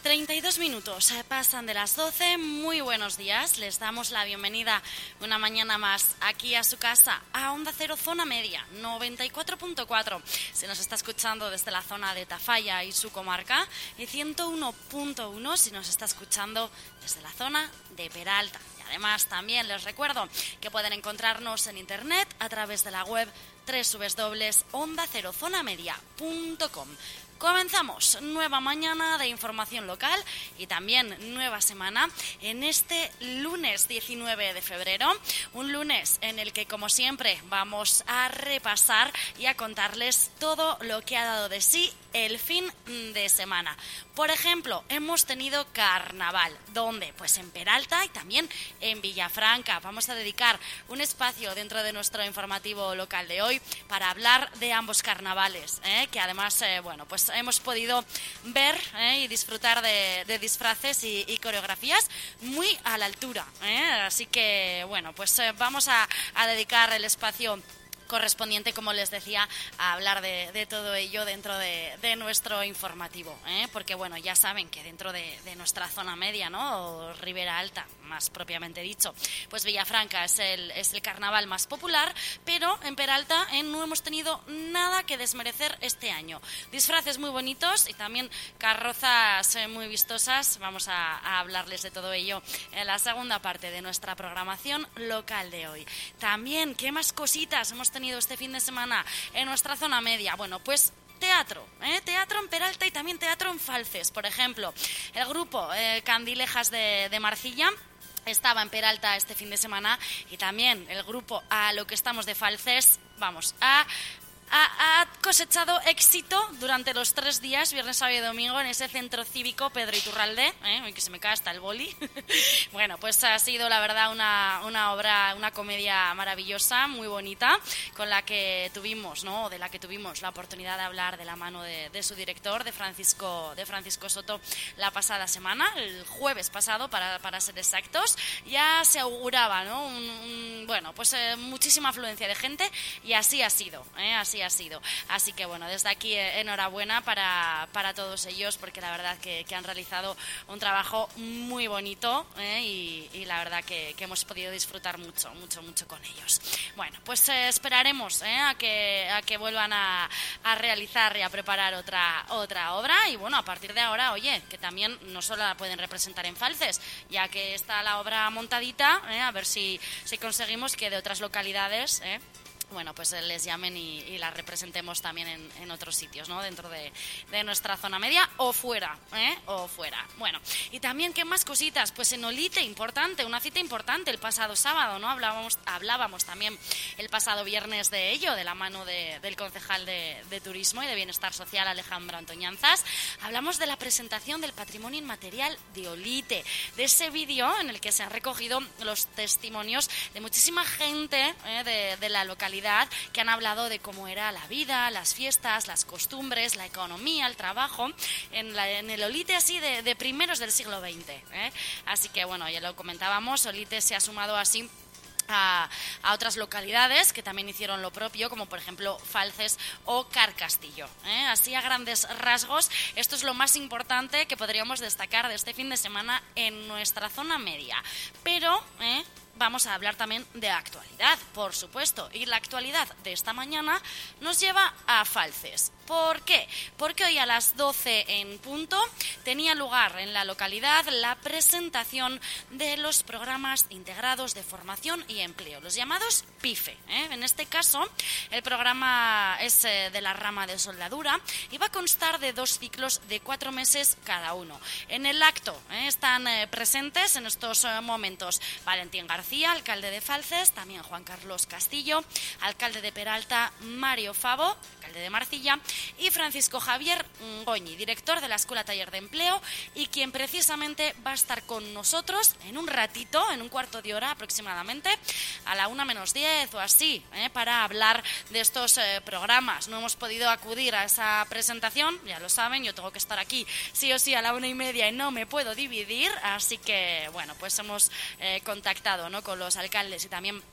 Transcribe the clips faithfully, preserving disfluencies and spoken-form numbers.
treinta y dos minutos pasan de las doce. Muy buenos días. Les damos la bienvenida una mañana más aquí a su casa, a Onda Cero Zona Media, noventa y cuatro punto cuatro. Se nos está escuchando desde la zona de Tafalla y su comarca, y ciento uno punto uno si nos está escuchando desde la zona de Peralta. Y además también les recuerdo que pueden encontrarnos en internet a través de la web doble u doble u doble u punto onda cero zona media punto com. Comenzamos nueva mañana de información local y también nueva semana en este lunes diecinueve de febrero, un lunes en el que, como siempre, vamos a repasar y a contarles todo lo que ha dado de sí el fin de semana. Por ejemplo, hemos tenido carnaval. ¿Dónde? Pues en Peralta y también en Villafranca. Vamos a dedicar un espacio dentro de nuestro informativo local de hoy para hablar de ambos carnavales, ¿eh? que además, eh, bueno, pues hemos podido ver ¿eh? y disfrutar de, de disfraces y, y coreografías muy a la altura, ¿eh? Así que, bueno, pues eh, vamos a, a dedicar el espacio correspondiente, como les decía, a hablar de, de todo ello dentro de, de nuestro informativo, ¿eh? Porque, bueno, ya saben que dentro de, de nuestra zona media, ¿no?, o Ribera Alta, más propiamente dicho, pues Villafranca es el, es el carnaval más popular, pero en Peralta eh, no hemos tenido nada que desmerecer este año. Disfraces muy bonitos y también carrozas eh, muy vistosas. Vamos a, a hablarles de todo ello en la segunda parte de nuestra programación local de hoy. También, ¿qué más cositas hemos tenido este fin de semana en nuestra zona media? Bueno, pues teatro, ¿eh? teatro en Peralta y también teatro en Falces. Por ejemplo, el grupo eh, Candilejas de, de Marcilla estaba en Peralta este fin de semana, y también el grupo A lo que estamos de Falces, vamos, a... Ha, ha cosechado éxito durante los tres días, viernes, sábado y domingo, en ese centro cívico Pedro Iturralde, ¿eh? que se me cae hasta el boli. Bueno, pues ha sido la verdad una, una obra, una comedia maravillosa, muy bonita, con la que tuvimos, ¿no? de la que tuvimos la oportunidad de hablar de la mano de, de su director, de Francisco, de Francisco Soto, la pasada semana, el jueves pasado, para, para ser exactos. Ya se auguraba, ¿no? un, un, bueno, pues eh, muchísima afluencia de gente, y así ha sido, ¿eh? así ha sido. Así que, bueno, desde aquí eh, enhorabuena para, para todos ellos, porque la verdad que, que han realizado un trabajo muy bonito, ¿eh? y, y la verdad que, que hemos podido disfrutar mucho, mucho, mucho con ellos. Bueno, pues eh, esperaremos ¿eh? a, que, a que vuelvan a, a realizar y a preparar otra, otra obra, y bueno, a partir de ahora, oye, que también no solo la pueden representar en Falces, ya que está la obra montadita, ¿eh? a ver si, si conseguimos que de otras localidades, ¿eh? bueno, pues les llamen y, y las representemos también en, en otros sitios, ¿no? Dentro de, de nuestra zona media o fuera, ¿eh? O fuera. Bueno, y también, ¿qué más cositas? Pues en Olite, importante, una cita importante el pasado sábado, ¿no? Hablábamos, hablábamos también el pasado viernes de ello, de la mano de, del concejal de, de Turismo y de Bienestar Social, Alejandro Antoñanzas. Hablamos de la presentación del patrimonio inmaterial de Olite, de ese vídeo en el que se han recogido los testimonios de muchísima gente ¿eh? de, de la localidad, que han hablado de cómo era la vida, las fiestas, las costumbres, la economía, el trabajo en, la, en el Olite así de, de primeros del siglo veinte. ¿eh? Así que, bueno, ya lo comentábamos, Olite se ha sumado así A, a otras localidades que también hicieron lo propio, como por ejemplo Falces o Carcastillo. ¿eh? Así, a grandes rasgos, esto es lo más importante que podríamos destacar de este fin de semana en nuestra zona media. Pero, ¿eh? vamos a hablar también de actualidad, por supuesto, y la actualidad de esta mañana nos lleva a Falces. ¿Por qué? Porque hoy a las doce en punto tenía lugar en la localidad la presentación de los programas integrados de formación y empleo, los llamados P I F E. ¿eh? En este caso, el programa es eh, de la rama de soldadura y va a constar de dos ciclos de cuatro meses cada uno. En el acto ¿eh? están eh, presentes en estos eh, momentos Valentín García, alcalde de Falces, también Juan Carlos Castillo, alcalde de Peralta, Mario Favo, alcalde de Marcilla, y Francisco Javier Goñi, director de la Escuela Taller de Empleo, y quien precisamente va a estar con nosotros en un ratito, en un cuarto de hora aproximadamente, a la una menos diez o así, ¿eh? para hablar de estos eh, programas. No hemos podido acudir a esa presentación, ya lo saben, yo tengo que estar aquí sí o sí a la una y media y no me puedo dividir, así que, bueno, pues hemos eh, contactado ¿no? con los alcaldes y también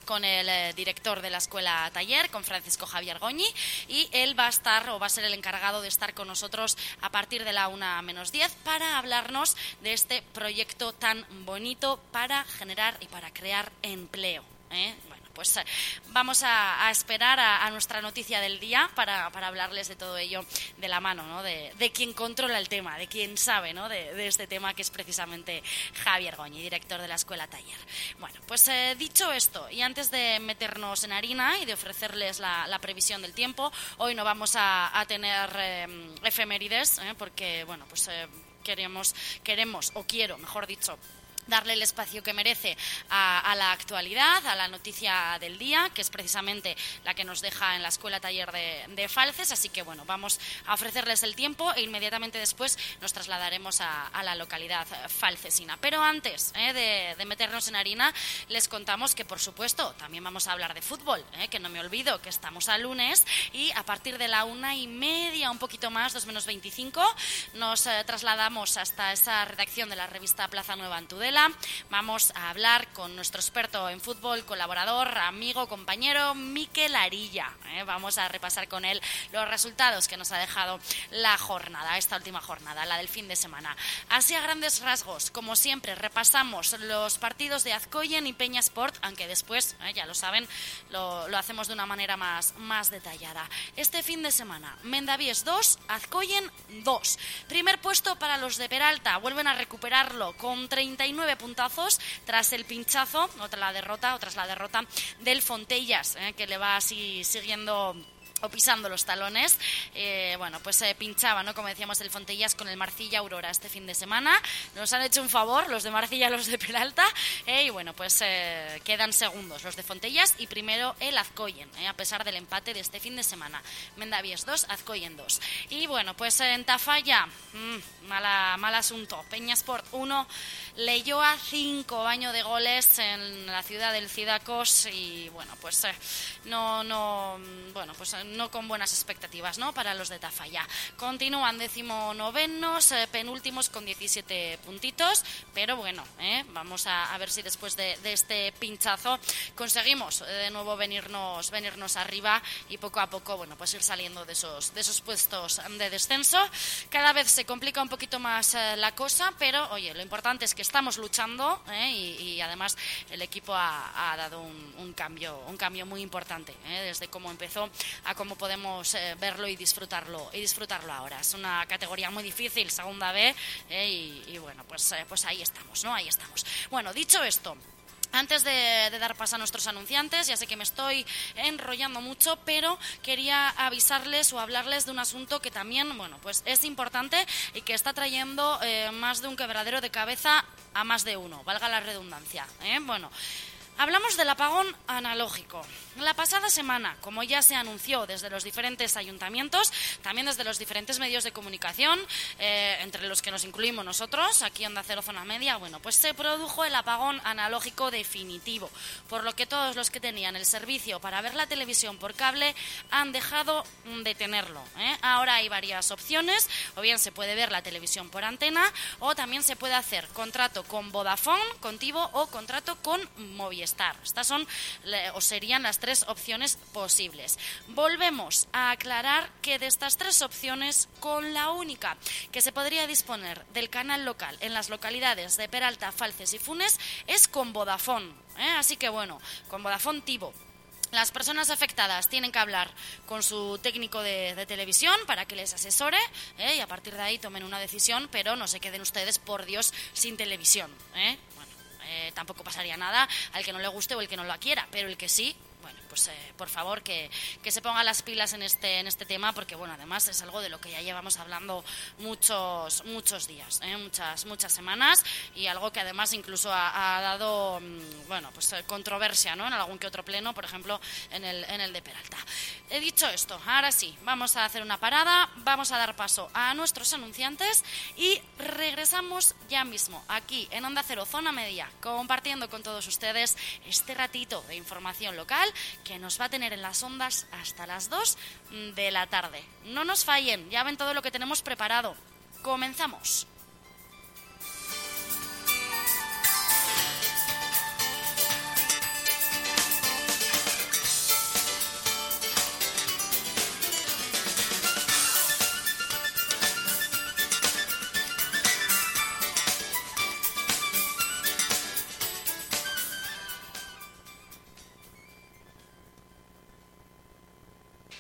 con el eh, director de la Escuela Taller, con Francisco Javier Goñi, y él va a estar o va a ser el encargado de estar con nosotros a partir de la una menos diez para hablarnos de este proyecto tan bonito para generar y para crear empleo, ¿eh? Bueno, pues eh, vamos a, a esperar a, a nuestra noticia del día para, para hablarles de todo ello de la mano, ¿no? De, de quien controla el tema, de quien sabe, ¿no? de, de este tema, que es precisamente Javier Goñi, director de la Escuela Taller. Bueno, pues eh, dicho esto, y antes de meternos en harina y de ofrecerles la, la previsión del tiempo, hoy no vamos a, a tener eh, efemérides, ¿eh? porque, bueno, pues eh, queremos, queremos, o quiero, mejor dicho, darle el espacio que merece a, a la actualidad, a la noticia del día, que es precisamente la que nos deja en la Escuela Taller de, de Falces. Así que, bueno, vamos a ofrecerles el tiempo e inmediatamente después nos trasladaremos a, a la localidad falcesina. Pero antes eh, de, de meternos en harina, les contamos que, por supuesto, también vamos a hablar de fútbol, eh, que no me olvido que estamos a lunes y a partir de la una y media, un poquito más, dos menos veinticinco, nos eh, trasladamos hasta esa redacción de la revista Plaza Nueva en Tudela. Vamos a hablar con nuestro experto en fútbol, colaborador, amigo, compañero, Mikel Arilla. ¿eh? Vamos a repasar con él los resultados que nos ha dejado la jornada, esta última jornada, la del fin de semana. Así a grandes rasgos, como siempre, repasamos los partidos de Azcoyen y Peña Sport, aunque después, ¿eh? ya lo saben, lo, lo hacemos de una manera más, más detallada. Este fin de semana, Mendavies dos, Azcoyen dos. Primer puesto para los de Peralta, vuelven a recuperarlo con treinta y nueve puntazos tras el pinchazo, otra la derrota, otra es la derrota del Fontellas, eh, que le va así siguiendo o pisando los talones. Eh, bueno, pues eh, pinchaba, ¿no? Como decíamos, el Fontellas con el Marcilla Aurora este fin de semana. Nos han hecho un favor los de Marcilla y los de Peralta, eh, y bueno, pues eh, quedan segundos los de Fontellas y primero el Azcoyen, eh, a pesar del empate de este fin de semana. Mendavies dos, Azcoyen dos. Y bueno, pues eh, en Tafalla, mmm, mala, mal asunto. Peña Sport uno, Leioa cinco, baño de goles en la ciudad del Cidacos y bueno, pues eh, no, no, bueno, pues eh, no con buenas expectativas, ¿no? Para los de Tafalla. Continúan decimonovenos, eh, penúltimos con diecisiete puntitos, pero bueno, eh, vamos a, a ver si después de, de este pinchazo conseguimos eh, de nuevo venirnos, venirnos arriba y poco a poco, bueno, pues ir saliendo de esos, de esos puestos de descenso. Cada vez se complica un poquito más eh, la cosa, pero oye, lo importante es que estamos luchando, eh, y, y además el equipo ha, ha dado un, un cambio, un cambio muy importante, eh, desde cómo empezó a cómo podemos eh, verlo y disfrutarlo y disfrutarlo ahora. Es una categoría muy difícil, segunda B, eh, y, y bueno, pues, eh, pues ahí estamos, ¿no? Ahí estamos. Bueno, dicho esto, antes de, de dar paso a nuestros anunciantes, ya sé que me estoy enrollando mucho, pero quería avisarles o hablarles de un asunto que también, bueno, pues es importante y que está trayendo eh, más de un quebradero de cabeza a más de uno, valga la redundancia, ¿eh? Bueno, hablamos del apagón analógico. La pasada semana, como ya se anunció desde los diferentes ayuntamientos, también desde los diferentes medios de comunicación, eh, entre los que nos incluimos nosotros, aquí en Onda Cero Zona Media, bueno, pues se produjo el apagón analógico definitivo, por lo que todos los que tenían el servicio para ver la televisión por cable han dejado de tenerlo, ¿eh? Ahora hay varias opciones, o bien se puede ver la televisión por antena, o también se puede hacer contrato con Vodafone, con Tivo o contrato con Movistar. Estas son, o serían las tres opciones posibles. Volvemos a aclarar que de estas tres opciones, con la única que se podría disponer del canal local en las localidades de Peralta, Falces y Funes es con Vodafone, ¿eh? Así que bueno, con Vodafone Tivo. Las personas afectadas tienen que hablar con su técnico de, de televisión para que les asesore, ¿eh? Y a partir de ahí tomen una decisión, pero no se queden ustedes, por Dios, sin televisión, ¿eh? Bueno, eh, tampoco pasaría nada al que no le guste o el que no la quiera, pero el que sí, bueno, pues eh, por favor que, que se pongan las pilas en este en este tema, porque bueno, además es algo de lo que ya llevamos hablando muchos muchos días, ¿eh? muchas muchas semanas, y algo que además incluso ha, ha dado mmm, bueno, pues controversia, ¿no? En algún que otro pleno, por ejemplo, en el en el de Peralta. He dicho esto, ahora sí, vamos a hacer una parada, vamos a dar paso a nuestros anunciantes y regresamos ya mismo aquí en Onda Cero Zona Media, compartiendo con todos ustedes este ratito de información local que nos va a tener en las ondas hasta las dos de la tarde. No nos fallen, ya ven todo lo que tenemos preparado. Comenzamos.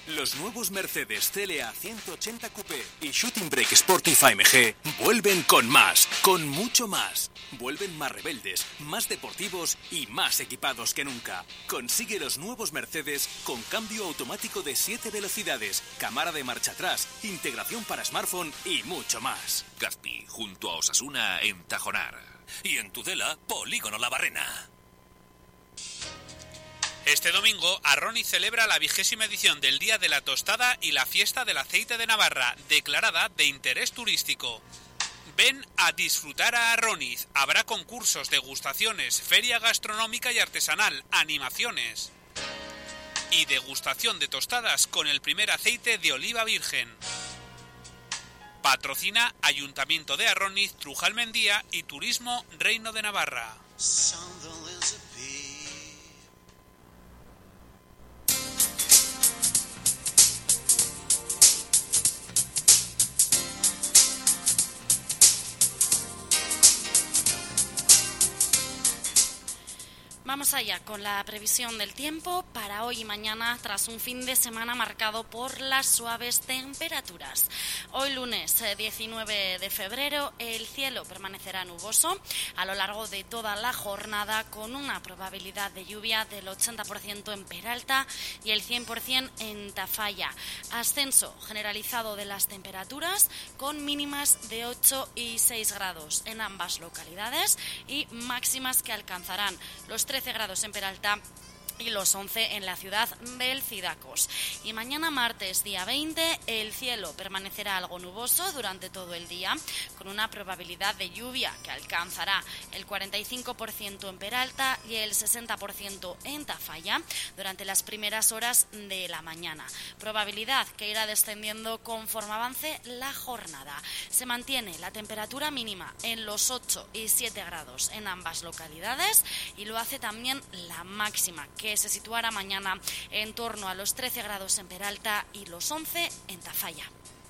Los nuevos Mercedes C L A ciento ochenta Coupé y Shooting Brake Sportif A M G vuelven con más, con mucho más. Vuelven más rebeldes, más deportivos y más equipados que nunca. Consigue los nuevos Mercedes con cambio automático de siete velocidades, cámara de marcha atrás, integración para smartphone y mucho más. Gazpi, junto a Osasuna en Tajonar. Y en Tudela, Polígono La Barrena. Este domingo, Arroniz celebra la vigésima edición del Día de la Tostada y la Fiesta del Aceite de Navarra, declarada de interés turístico. Ven a disfrutar a Arroniz. Habrá concursos, degustaciones, feria gastronómica y artesanal, animaciones y degustación de tostadas con el primer aceite de oliva virgen. Patrocina Ayuntamiento de Arroniz, Trujalmendía y Turismo Reino de Navarra. Vamos allá con la previsión del tiempo para hoy y mañana tras un fin de semana marcado por las suaves temperaturas. Hoy lunes diecinueve de febrero el cielo permanecerá nuboso a lo largo de toda la jornada con una probabilidad de lluvia del ochenta por ciento en Peralta y el cien por ciento en Tafalla. Ascenso generalizado de las temperaturas con mínimas de ocho y seis grados en ambas localidades y máximas que alcanzarán los trece grados en Peralta y los once en la ciudad del Cidacos. Y mañana martes, día veinte, el cielo permanecerá algo nuboso durante todo el día, con una probabilidad de lluvia que alcanzará el cuarenta y cinco por ciento en Peralta y el sesenta por ciento en Tafalla durante las primeras horas de la mañana. Probabilidad que irá descendiendo conforme avance la jornada. Se mantiene la temperatura mínima en los ocho y siete grados en ambas localidades y lo hace también la máxima, que se situará mañana en torno a los trece grados en Peralta y los once en Tafalla.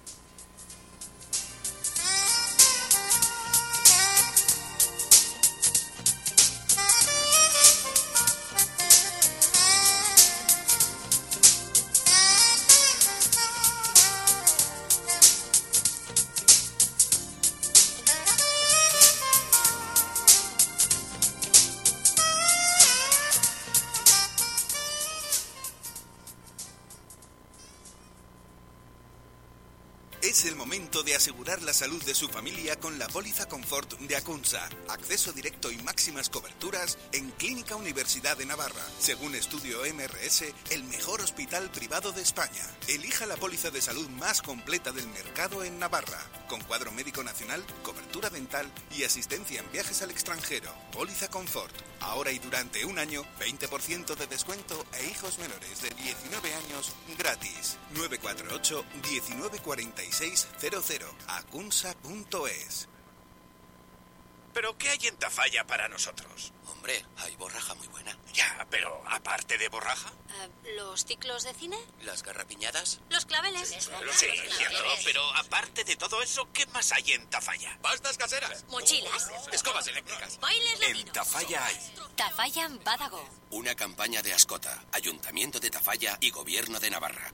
Es el momento de asegurar la salud de su familia con la póliza Confort de Acunsa. Acceso directo y máximas coberturas en Clínica Universidad de Navarra. Según estudio M R S, el mejor hospital privado de España. Elija la póliza de salud más completa del mercado en Navarra. Con cuadro médico nacional, cobertura dental y asistencia en viajes al extranjero. Póliza Confort. Ahora y durante un año, veinte por ciento de descuento e hijos menores de diecinueve años gratis. nueve cuatro ocho, diecinueve cuarenta y seis cero cero. acunsa punto es. ¿Pero qué hay en Tafalla para nosotros? Hombre, hay borraja muy buena. Ya, pero aparte de borraja. Uh, ¿Los ciclos de cine? Las garrapiñadas. Los claveles. Sí, sí, cierto, pero aparte de todo eso, ¿qué más hay en Tafalla? Pastas caseras. Mochilas. Escobas eléctricas. Bailes latinos. En Tafalla hay Tafalla Badago. una campaña de Ascota, Ayuntamiento de Tafalla y Gobierno de Navarra.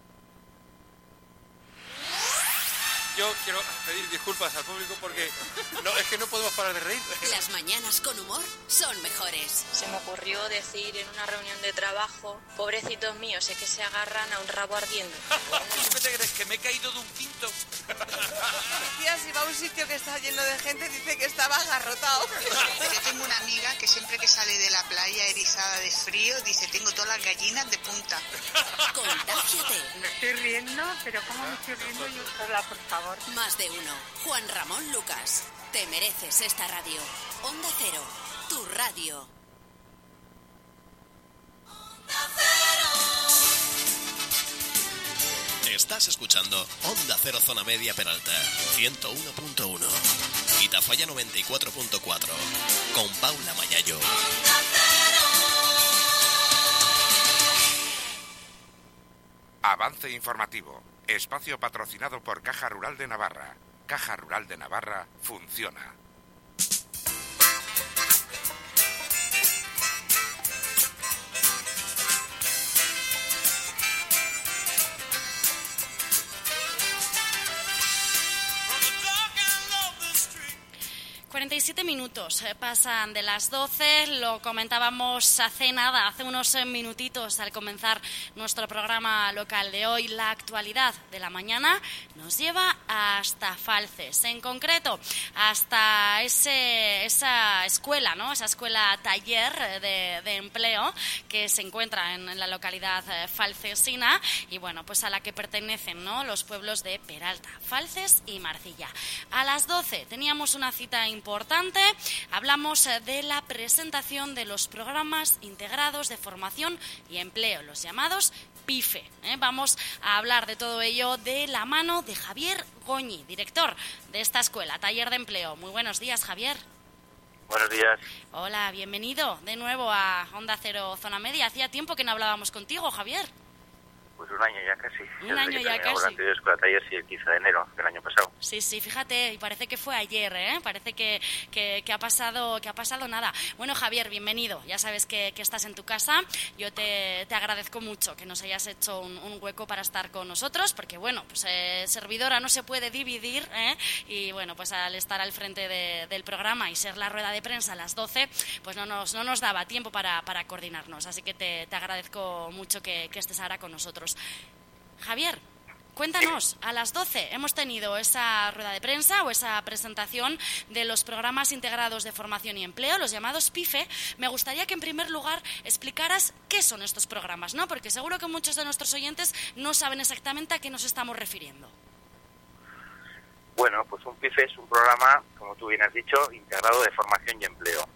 Yo quiero pedir disculpas al público porque no, es que no podemos parar de reír. Las mañanas con humor son mejores. Se me ocurrió decir en una reunión de trabajo, pobrecitos míos, sé que se agarran a un rabo ardiendo. ¿Qué te crees, que me he caído de un quinto? Tía, si va a un sitio que está lleno de gente, dice que estaba agarrotado. Yo tengo una amiga que siempre que sale de la playa erizada de frío, dice, tengo todas las gallinas de punta. Contágiate. Me estoy riendo, pero ¿cómo me estoy riendo yo sola, por favor? Más de uno. Juan Ramón Lucas. Te mereces esta radio. Onda Cero. Tu radio. Estás escuchando Onda Cero Zona Media Peralta, ciento uno punto uno. Y Tafalla noventa y cuatro punto cuatro. Con Paula Mayayo. Avance informativo. Espacio patrocinado por Caja Rural de Navarra. Caja Rural de Navarra funciona. diecisiete minutos eh, pasan de las doce, lo comentábamos hace nada, hace unos eh, minutitos al comenzar nuestro programa local de hoy. La actualidad de la mañana nos lleva hasta Falces, en concreto hasta ese, esa escuela, ¿no? Esa escuela taller de, de empleo que se encuentra en, en la localidad eh, falcesina y bueno, pues a la que pertenecen, ¿no? Los pueblos de Peralta, Falces y Marcilla. A las doce teníamos una cita importante, hablamos de la presentación de los programas integrados de formación y empleo, los llamados P I F E. ¿eh? Vamos a hablar de todo ello de la mano de Javier Goñi, director de esta escuela, Taller de Empleo. Muy buenos días, Javier. Buenos días. Hola, bienvenido de nuevo a Onda Cero Zona Media. Hacía tiempo que no hablábamos contigo, Javier. Pues un año ya casi. Un Desde año que ya casi. La anterior escuela taller, sí, el quince de enero del año pasado. Sí, sí, fíjate, y parece que fue ayer, ¿eh? Parece que, que, que ha pasado que ha pasado nada. Bueno, Javier, bienvenido. Ya sabes que, que estás en tu casa. Yo te, te agradezco mucho que nos hayas hecho un, un hueco para estar con nosotros, porque, bueno, pues eh, servidora no se puede dividir, ¿eh? Y, bueno, pues al estar al frente de, del programa y ser la rueda de prensa a las doce, pues no nos, no nos daba tiempo para, para coordinarnos. Así que te, te agradezco mucho que, que estés ahora con nosotros. Javier, cuéntanos, a las doce hemos tenido esa rueda de prensa o esa presentación de los programas integrados de formación y empleo, los llamados P I F E. Me gustaría que en primer lugar explicaras qué son estos programas, ¿no? Porque seguro que muchos de nuestros oyentes no saben exactamente a qué nos estamos refiriendo. Bueno, pues un P I F E es un programa, como tú bien has dicho, integrado de formación y empleo.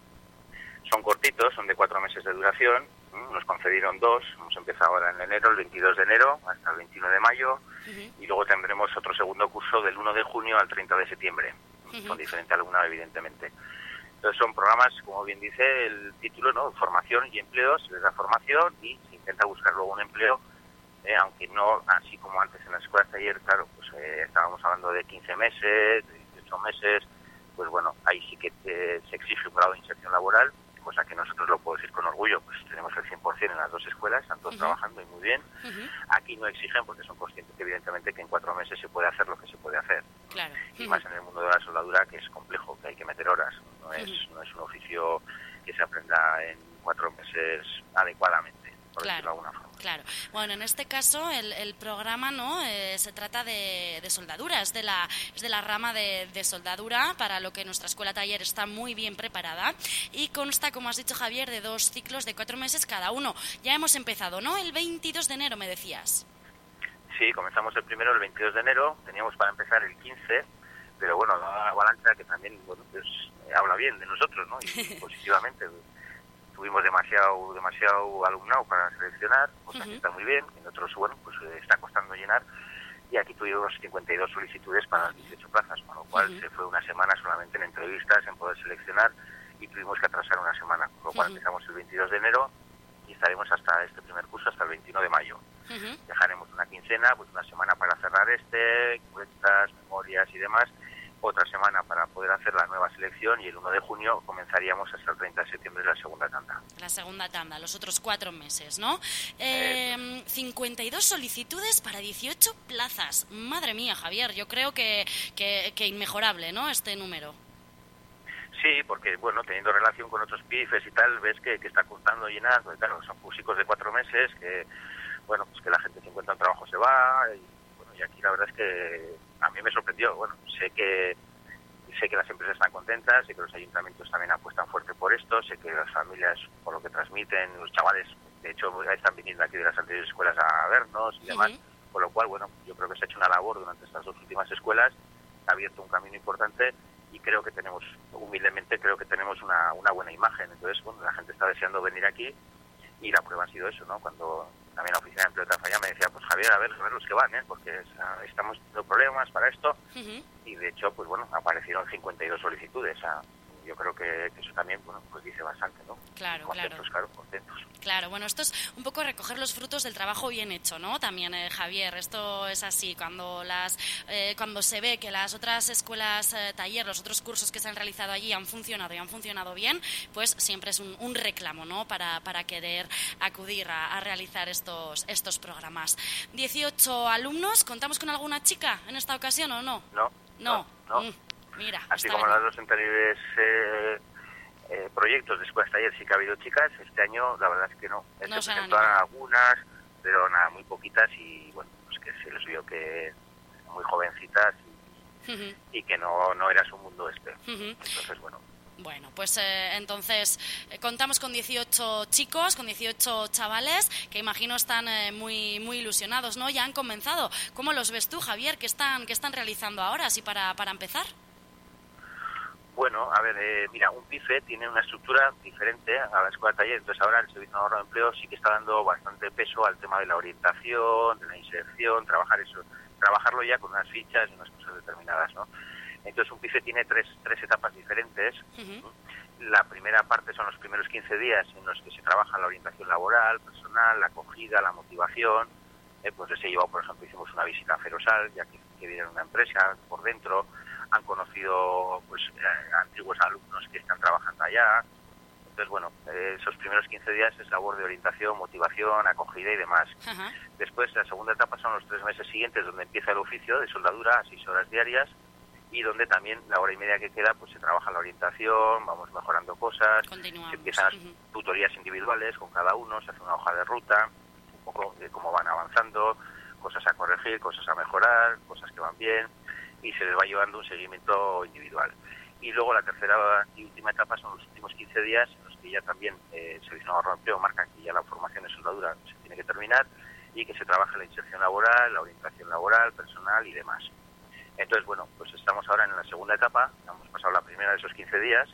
¿Mm? Son cortitos, son de cuatro meses de duración. Nos concedieron dos, hemos empezado ahora en enero, el veintidós de enero hasta el veintiuno de mayo, uh-huh. Y luego tendremos otro segundo curso del uno de junio al treinta de septiembre, uh-huh. Con diferente alumnado, evidentemente. Entonces son programas, como bien dice el título, ¿no? Formación y empleo, se les da formación y se intenta buscar luego un empleo, eh, aunque no así como antes en la escuela taller, claro, pues eh, estábamos hablando de quince meses, de dieciocho meses, pues bueno, ahí sí que te, se exige un grado de inserción laboral, cosa que nosotros lo puedo decir con orgullo, pues tenemos el cien por ciento en las dos escuelas, están todos uh-huh. trabajando y muy bien. Uh-huh. Aquí no exigen porque son conscientes evidentemente que en cuatro meses se puede hacer lo que se puede hacer. Claro. Y uh-huh. más en el mundo de la soldadura, que es complejo, que hay que meter horas. No es, uh-huh. no es un oficio que se aprenda en cuatro meses adecuadamente, por claro. decirlo de alguna forma. Claro. Bueno, en este caso el, el programa no eh, se trata de, de soldadura, es de la es de la rama de, de soldadura, para lo que nuestra escuela taller está muy bien preparada y consta, como has dicho, Javier, de dos ciclos de cuatro meses cada uno. Ya hemos empezado, ¿no? El veintidós de enero me decías. Sí, comenzamos el primero el veintidós de enero, teníamos para empezar el quince, pero bueno, la avalancha que también, bueno, pues habla bien de nosotros, ¿no? Y positivamente. Tuvimos demasiado demasiado alumnado para seleccionar, cosa uh-huh. que está muy bien, en otros, bueno, pues eh, está costando llenar, y aquí tuvimos cincuenta y dos solicitudes para las dieciocho plazas, con lo cual uh-huh. se fue una semana solamente en entrevistas, en poder seleccionar, y tuvimos que atrasar una semana, con lo cual uh-huh. empezamos el veintidós de enero y estaremos hasta este primer curso hasta el veintiuno de mayo. Uh-huh. Dejaremos una quincena, pues una semana para cerrar este, cuentas, memorias y demás, otra semana para poder hacer la nueva selección y el uno de junio comenzaríamos hasta el treinta de septiembre la segunda tanda. La segunda tanda, los otros cuatro meses, ¿no? Eh, eh, cincuenta y dos solicitudes para dieciocho plazas. Madre mía, Javier, yo creo que, que, que inmejorable, ¿no?, este número. Sí, porque, bueno, teniendo relación con otros P I F Es y tal, ves que, que está costando llenar, porque claro, son músicos de cuatro meses, que, bueno, pues que la gente que encuentra un trabajo se va, y, bueno, y aquí la verdad es que a mí me sorprendió. Bueno, sé que sé que las empresas están contentas, sé que los ayuntamientos también apuestan fuerte por esto, sé que las familias, por lo que transmiten, los chavales, de hecho, están viniendo aquí de las anteriores escuelas a vernos y demás, uh-huh. Con lo cual, bueno, yo creo que se ha hecho una labor durante estas dos últimas escuelas, ha abierto un camino importante y creo que tenemos, humildemente, creo que tenemos una, una buena imagen. Entonces, bueno, la gente está deseando venir aquí y la prueba ha sido eso, ¿no? Cuando también la oficina de empleo de Tafalla me decía, pues Javier, a ver, a ver los que van, ¿eh? Porque o sea, estamos teniendo problemas para esto, uh-huh. Y de hecho, pues bueno, aparecieron cincuenta y dos solicitudes. O sea, yo creo que, que eso también, bueno, pues dice bastante, ¿no? Claro, contentos, claro. claro, contentos. Claro, bueno, esto es un poco recoger los frutos del trabajo bien hecho, ¿no? También, eh, Javier, esto es así. Cuando las, eh, cuando se ve que las otras escuelas eh, taller, los otros cursos que se han realizado allí han funcionado y han funcionado bien, pues siempre es un, un reclamo, ¿no? Para, para querer acudir a, a realizar estos, estos programas. dieciocho alumnos, ¿contamos con alguna chica en esta ocasión o no? No. No. no, no. Mm. Mira, así como en los dos anteriores eh, eh, proyectos de escuelas taller sí que ha habido chicas, este año la verdad es que no. No se se han presentaron animado. algunas, pero nada, muy poquitas y bueno, pues que se les vio que muy jovencitas y, Ujú. y que no, no era su mundo este. Ujú. Entonces, bueno. Bueno, pues eh, entonces eh, contamos con dieciocho chicos, con dieciocho chavales que imagino están eh, muy muy ilusionados, ¿no? Ya han comenzado. ¿Cómo los ves tú, Javier? ¿Qué están qué están realizando ahora, así para, para empezar? Bueno, a ver, eh, mira, un P I F E tiene una estructura diferente a la escuela taller, entonces ahora el Servicio de Ahorro de Empleo sí que está dando bastante peso al tema de la orientación, de la inserción, trabajar eso, trabajarlo ya con unas fichas y unas cosas determinadas, ¿no? Entonces un P I F E tiene tres, tres etapas diferentes. Uh-huh. La primera parte son los primeros quince días en los que se trabaja la orientación laboral, personal, la acogida, la motivación. Eh, pues les he llevado, por ejemplo, hicimos una visita a Ferosal, ya que, que vienen una empresa por dentro, han conocido pues eh, antiguos alumnos que están trabajando allá. Entonces, bueno, eh, esos primeros quince días es labor de orientación, motivación, acogida y demás. Uh-huh. Después, la segunda etapa son los tres meses siguientes, donde empieza el oficio de soldadura a seis horas diarias, y donde también la hora y media que queda pues se trabaja la orientación, vamos mejorando cosas, se empiezan las uh-huh. tutorías individuales con cada uno, se hace una hoja de ruta, un poco de cómo van avanzando, cosas a corregir, cosas a mejorar, cosas que van bien, y se les va llevando un seguimiento individual. Y luego la tercera y última etapa son los últimos quince días, en los que ya también eh, el Servicio de Ahorro de Empleo marca que ya la formación de soldadura se tiene que terminar y que se trabaje la inserción laboral, la orientación laboral, personal y demás. Entonces, bueno, pues estamos ahora en la segunda etapa, hemos pasado la primera de esos quince días,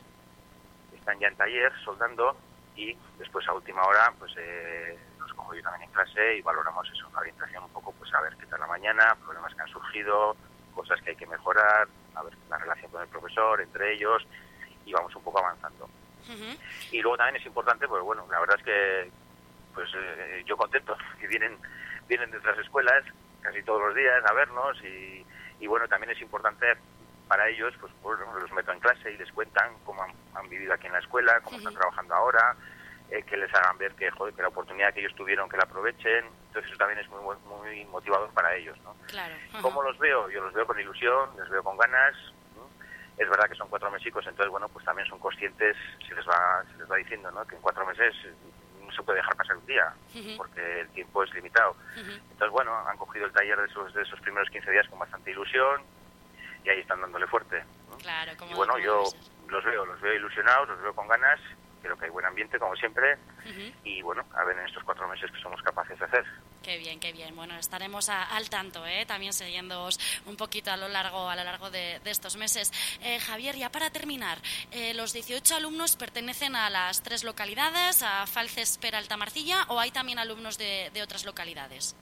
están ya en taller, soldando, y después a última hora, pues eh, los cojo yo también en clase y valoramos eso, una orientación un poco, pues a ver qué tal la mañana, problemas que han surgido, cosas que hay que mejorar, a ver la relación con el profesor, entre ellos, y vamos un poco avanzando. Uh-huh. Y luego también es importante, pues bueno, la verdad es que pues eh, yo contento, que vienen, vienen de otras escuelas casi todos los días a vernos y Y bueno, también es importante para ellos, pues, pues los meto en clase y les cuentan cómo han, han vivido aquí en la escuela, cómo uh-huh. están trabajando ahora, eh, que les hagan ver que, joder, que la oportunidad que ellos tuvieron, que la aprovechen. Entonces eso también es muy muy motivador para ellos, ¿no? Claro. Uh-huh. ¿Cómo los veo? Yo los veo con ilusión, les veo con ganas. ¿no? Es verdad que son cuatro mesicos, entonces, bueno, pues también son conscientes, se les va, se les va diciendo, ¿no? Que en cuatro meses no se puede dejar pasar un día, uh-huh. porque el tiempo es limitado. Uh-huh. Entonces, bueno, han cogido el taller de esos, de esos primeros quince días con bastante ilusión y ahí están dándole fuerte, ¿no? Claro, como y bueno, yo los veo, los veo ilusionados, los veo con ganas, creo que hay buen ambiente, como siempre, uh-huh. y bueno, a ver en estos cuatro meses que somos capaces de hacer. Qué bien, qué bien. Bueno, estaremos a, al tanto, ¿eh? También siguiéndoos un poquito a lo largo a lo largo de, de estos meses. Eh, Javier, ya para terminar, eh, ¿los dieciocho alumnos pertenecen a las tres localidades, a Falces, Peralta, Marcilla, o hay también alumnos de, de otras localidades?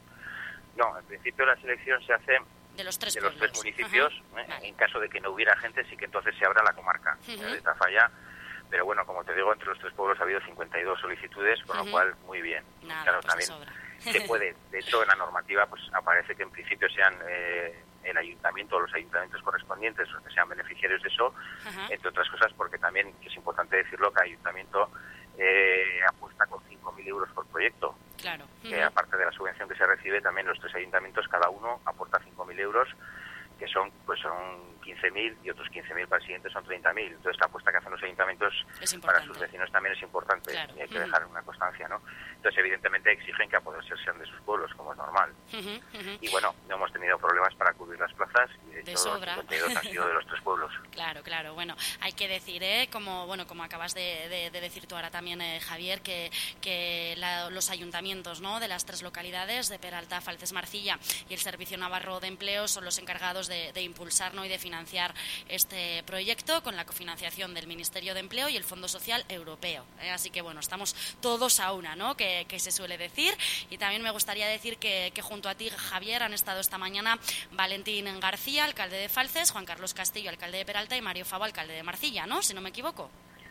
No, en principio la selección se hace de los tres, de los tres municipios. Uh-huh. ¿eh? Vale. En caso de que no hubiera gente, sí que entonces se abra la comarca uh-huh. de Tafalla. Pero bueno, como te digo, entre los tres pueblos ha habido cincuenta y dos solicitudes, con uh-huh. lo cual muy bien. Nada, claro, pues también sobra. se puede. De hecho, en la normativa pues aparece que en principio sean eh, el ayuntamiento o los ayuntamientos correspondientes los que sean beneficiarios de eso, uh-huh. entre otras cosas porque también es importante decirlo que el ayuntamiento eh, apuesta con cinco mil euros por proyecto. Claro. Uh-huh. Que aparte de la subvención que se recibe, también los tres ayuntamientos, cada uno aporta cinco mil euros, que son pues son quince mil y otros quince mil para el siguiente son treinta mil. Entonces la apuesta que hacen los ayuntamientos para sus vecinos también es importante, claro. y hay que uh-huh. dejar una constancia, ¿no? Entonces evidentemente exigen que a poder ser sean de sus pueblos, como es normal. Uh-huh, uh-huh. Y bueno, no hemos tenido problemas para cubrir las plazas y de, de hecho sobra. los cincuenta y dos han sido de los tres pueblos. Claro, claro. Bueno, hay que decir, ¿eh? como bueno como acabas de, de, de decir tú ahora también, eh, Javier, que, que la, los ayuntamientos, ¿no? de las tres localidades, de Peralta, Falces, Marcilla y el Servicio Navarro de Empleo son los encargados de, de impulsar, ¿no? y de financiar este proyecto con la cofinanciación del Ministerio de Empleo y el Fondo Social Europeo. ¿eh? Así que bueno, estamos todos a una, ¿no? que, que se suele decir. Y también me gustaría decir que, que junto a ti, Javier, han estado esta mañana Valentín García, alcalde de Falces, Juan Carlos Castillo, alcalde de Peralta, y Mario Favo, alcalde de Marcilla, ¿no? Si no me equivoco.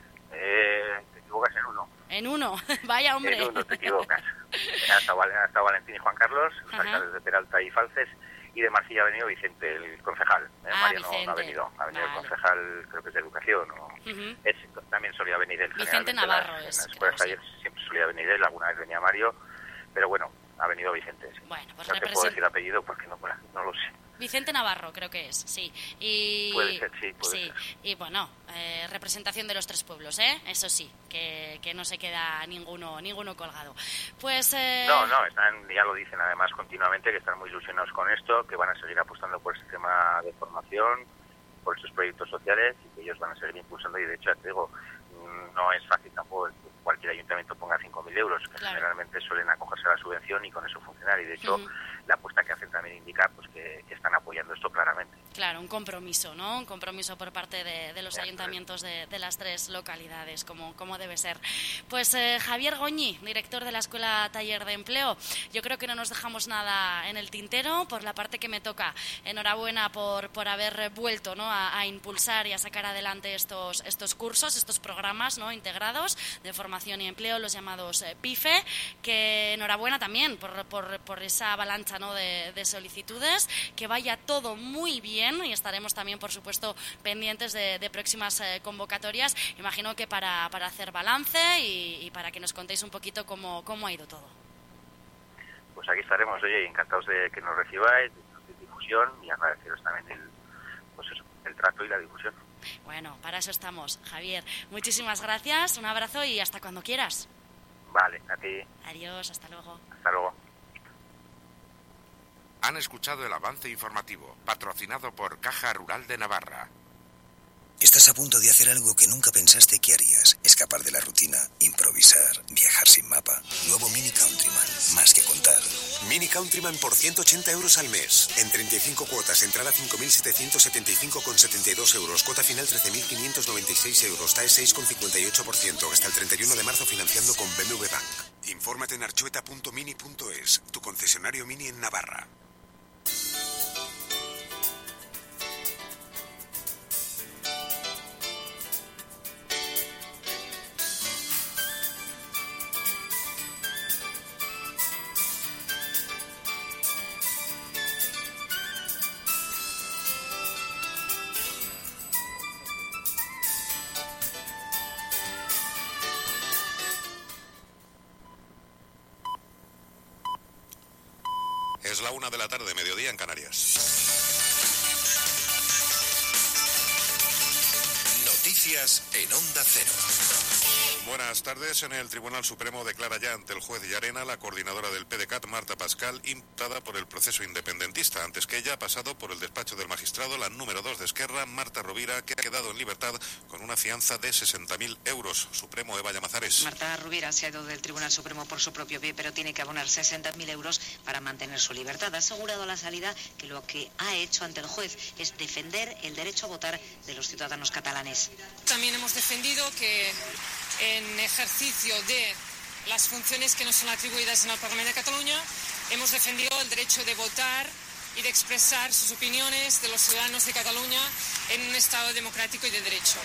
Eh, te equivocas en uno. En uno, vaya hombre. En uno te equivocas. Ha estado, ha estado Valentín y Juan Carlos, los Ajá. alcaldes de Peralta y Falces, y de Marcilla ha venido Vicente, el concejal. Eh, ah, Mario Vicente. no, no ha venido, ha venido vale. el concejal, creo que es de Educación. O, uh-huh. es, también solía venir él. Vicente Navarro las, es. En las escuelas claro, ayer sí. siempre solía venir él, alguna vez venía Mario, pero bueno, ha venido Vicente, sí. Bueno, pues no te represent... puedo decir apellido porque no, no lo sé. Vicente Navarro, creo que es, sí. Y... Puede ser, sí, puede sí. ser. Y bueno, eh, representación de los tres pueblos, ¿eh? Eso sí, que, que no se queda ninguno ninguno colgado. Pues... Eh... No, no, están, ya lo dicen además continuamente, que están muy ilusionados con esto, que van a seguir apostando por el sistema de formación, por estos proyectos sociales, y que ellos van a seguir impulsando. Y de hecho, te digo, no es fácil tampoco que cualquier ayuntamiento ponga cinco mil euros, que claro. generalmente suelen acogerse a la subvención y con eso funcionar. Y de hecho, uh-huh. la apuesta que hacen también indica pues que, que están apoyando esto claramente. Claro, un compromiso, ¿no? Un compromiso por parte de, de los ya, ayuntamientos de, de las tres localidades, como, como debe ser. Pues eh, Javier Goñi, director de la Escuela Taller de Empleo, yo creo que no nos dejamos nada en el tintero. Por la parte que me toca, enhorabuena por, por haber vuelto, ¿no? a, a impulsar y a sacar adelante estos, estos cursos, estos programas, ¿no? integrados de formación y empleo, los llamados eh, P I F E, que enhorabuena también por, por, por esa avalancha, ¿no? de, de solicitudes, que vaya todo muy bien. Y estaremos también, por supuesto, pendientes de, de próximas eh, convocatorias. Imagino que para, para hacer balance y, y para que nos contéis un poquito cómo, cómo ha ido todo. Pues aquí estaremos, oye, encantados de que nos recibáis, de difusión, y agradeceros también el, pues eso, el trato y la difusión. Bueno, para eso estamos, Javier. Muchísimas gracias, un abrazo y hasta cuando quieras. Vale, a ti. Adiós, hasta luego. Hasta luego. Han escuchado el avance informativo, patrocinado por Caja Rural de Navarra. Estás a punto de hacer algo que nunca pensaste que harías. Escapar de la rutina, improvisar, viajar sin mapa. Nuevo Mini Countryman, más que contar. Mini Countryman por ciento ochenta euros al mes. En treinta y cinco cuotas, entrada cinco mil setecientos setenta y cinco con setenta y dos euros. Cuota final trece mil quinientos noventa y seis euros. T A E seis con cincuenta y ocho por ciento. Hasta el treinta y uno de marzo financiando con B M W Bank. Infórmate en archueta punto mini punto es, tu concesionario Mini en Navarra. Es la una de la tarde, mediodía en Canarias. Noticias en Onda Cero. Buenas tardes. En el Tribunal Supremo declara ya ante el juez Llarena la coordinadora del P D C A T, Marta Pascal, imputada por el proceso independentista. Antes que ella ha pasado por el despacho del magistrado la número dos de Esquerra, Marta Rovira, que ha quedado en libertad con una fianza de sesenta mil euros. Supremo, Eva Llamazares. Marta Rovira se ha ido del Tribunal Supremo por su propio pie, pero tiene que abonar sesenta mil euros para mantener su libertad. Ha asegurado a la salida que lo que ha hecho ante el juez es defender el derecho a votar de los ciudadanos catalanes. También hemos defendido que en ejercicio de las funciones que nos son atribuidas en el Parlamento de Cataluña, hemos defendido el derecho de votar y de expresar sus opiniones de los ciudadanos de Cataluña en un Estado democrático y de derecho.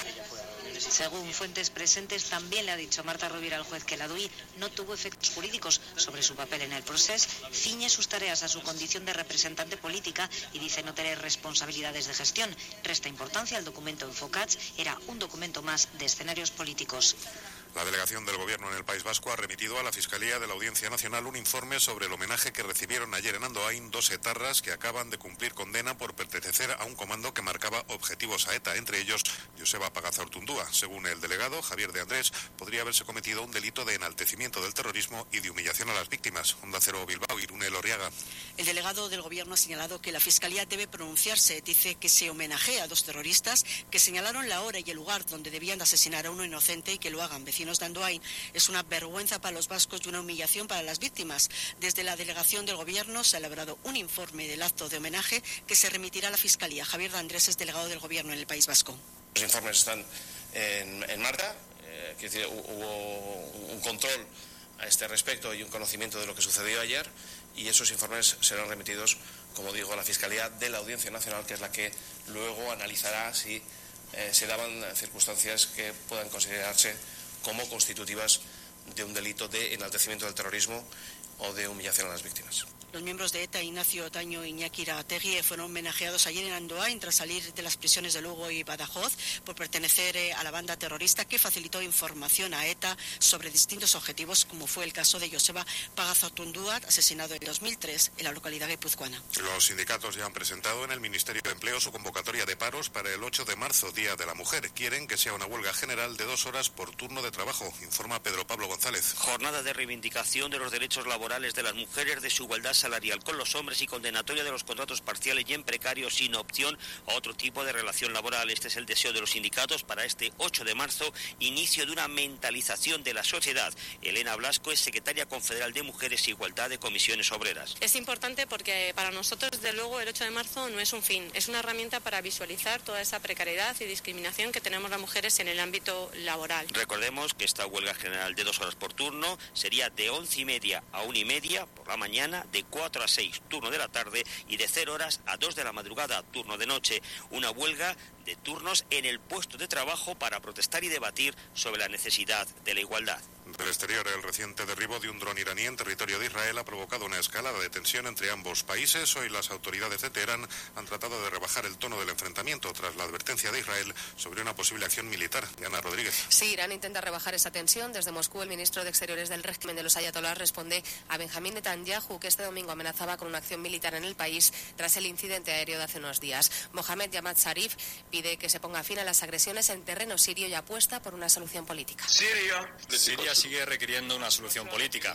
Según fuentes presentes, también le ha dicho Marta Rovira al juez que la D U I no tuvo efectos jurídicos sobre su papel en el proceso, ciñe sus tareas a su condición de representante política y dice no tener responsabilidades de gestión. Resta importancia al documento Enfocats, era un documento más de escenarios políticos. La delegación del Gobierno en el País Vasco ha remitido a la Fiscalía de la Audiencia Nacional un informe sobre el homenaje que recibieron ayer en Andoain dos etarras que acaban de cumplir condena por pertenecer a un comando que marcaba objetivos a ETA, entre ellos Joseba Pagazaurtundúa. Según el delegado, Javier de Andrés, podría haberse cometido un delito de enaltecimiento del terrorismo y de humillación a las víctimas. Onda Cero Bilbao, Irune Lorriaga. El delegado del Gobierno ha señalado que la Fiscalía debe pronunciarse. Dice que se homenajea a dos terroristas que señalaron la hora y el lugar donde debían de asesinar a uno inocente y que lo hagan vecinos de Andoain. Es una vergüenza para los vascos y una humillación para las víctimas. Desde la delegación del Gobierno se ha elaborado un informe del acto de homenaje que se remitirá a la Fiscalía. Javier de Andrés es delegado del Gobierno en el País Vasco. Los informes están en, en marcha, eh, que decir, hubo un control a este respecto y un conocimiento de lo que sucedió ayer, y esos informes serán remitidos, como digo, a la Fiscalía de la Audiencia Nacional, que es la que luego analizará si eh, se daban circunstancias que puedan considerarse como constitutivas de un delito de enaltecimiento del terrorismo o de humillación a las víctimas. Los miembros de ETA, Ignacio Otaño y Iñaki Irategui, fueron homenajeados ayer en Andoain tras salir de las prisiones de Lugo y Badajoz por pertenecer eh, a la banda terrorista que facilitó información a ETA sobre distintos objetivos, como fue el caso de Joseba Pagazaurtundúa, asesinado en dos mil tres en la localidad guipuzcoana. Los sindicatos ya han presentado en el Ministerio de Empleo su convocatoria de paros para el ocho de marzo, Día de la Mujer. Quieren que sea una huelga general de dos horas por turno de trabajo, informa Pedro Pablo González. Jornada de reivindicación de los derechos laborales de las mujeres, de su igualdad salarial con los hombres y condenatoria de los contratos parciales y en precarios sin opción a otro tipo de relación laboral. Este es el deseo de los sindicatos para este ocho de marzo, inicio de una mentalización de la sociedad. Elena Blasco es secretaria confederal de Mujeres e Igualdad de Comisiones Obreras. Es importante porque para nosotros, desde luego, el ocho de marzo no es un fin, es una herramienta para visualizar toda esa precariedad y discriminación que tenemos las mujeres en el ámbito laboral. Recordemos que esta huelga general de dos horas por turno sería de once y media a una y media por la mañana, de cuatro a seis turno de la tarde y de cero horas a dos de la madrugada turno de noche. Una huelga de turnos en el puesto de trabajo para protestar y debatir sobre la necesidad de la igualdad. Del exterior, el reciente derribo de un dron iraní en territorio de Israel ha provocado una escalada de tensión entre ambos países. Hoy las autoridades de Teherán han tratado de rebajar el tono del enfrentamiento tras la advertencia de Israel sobre una posible acción militar. Diana Rodríguez. Sí, Irán intenta rebajar esa tensión. Desde Moscú, el ministro de Exteriores del régimen de los ayatolás responde a Benjamín Netanyahu, que este domingo amenazaba con una acción militar en el país tras el incidente aéreo de hace unos días. Mohamed Javad Zarif pide que se ponga fin a las agresiones en terreno sirio y apuesta por una solución política. Siria, Siria sigue requiriendo una solución política.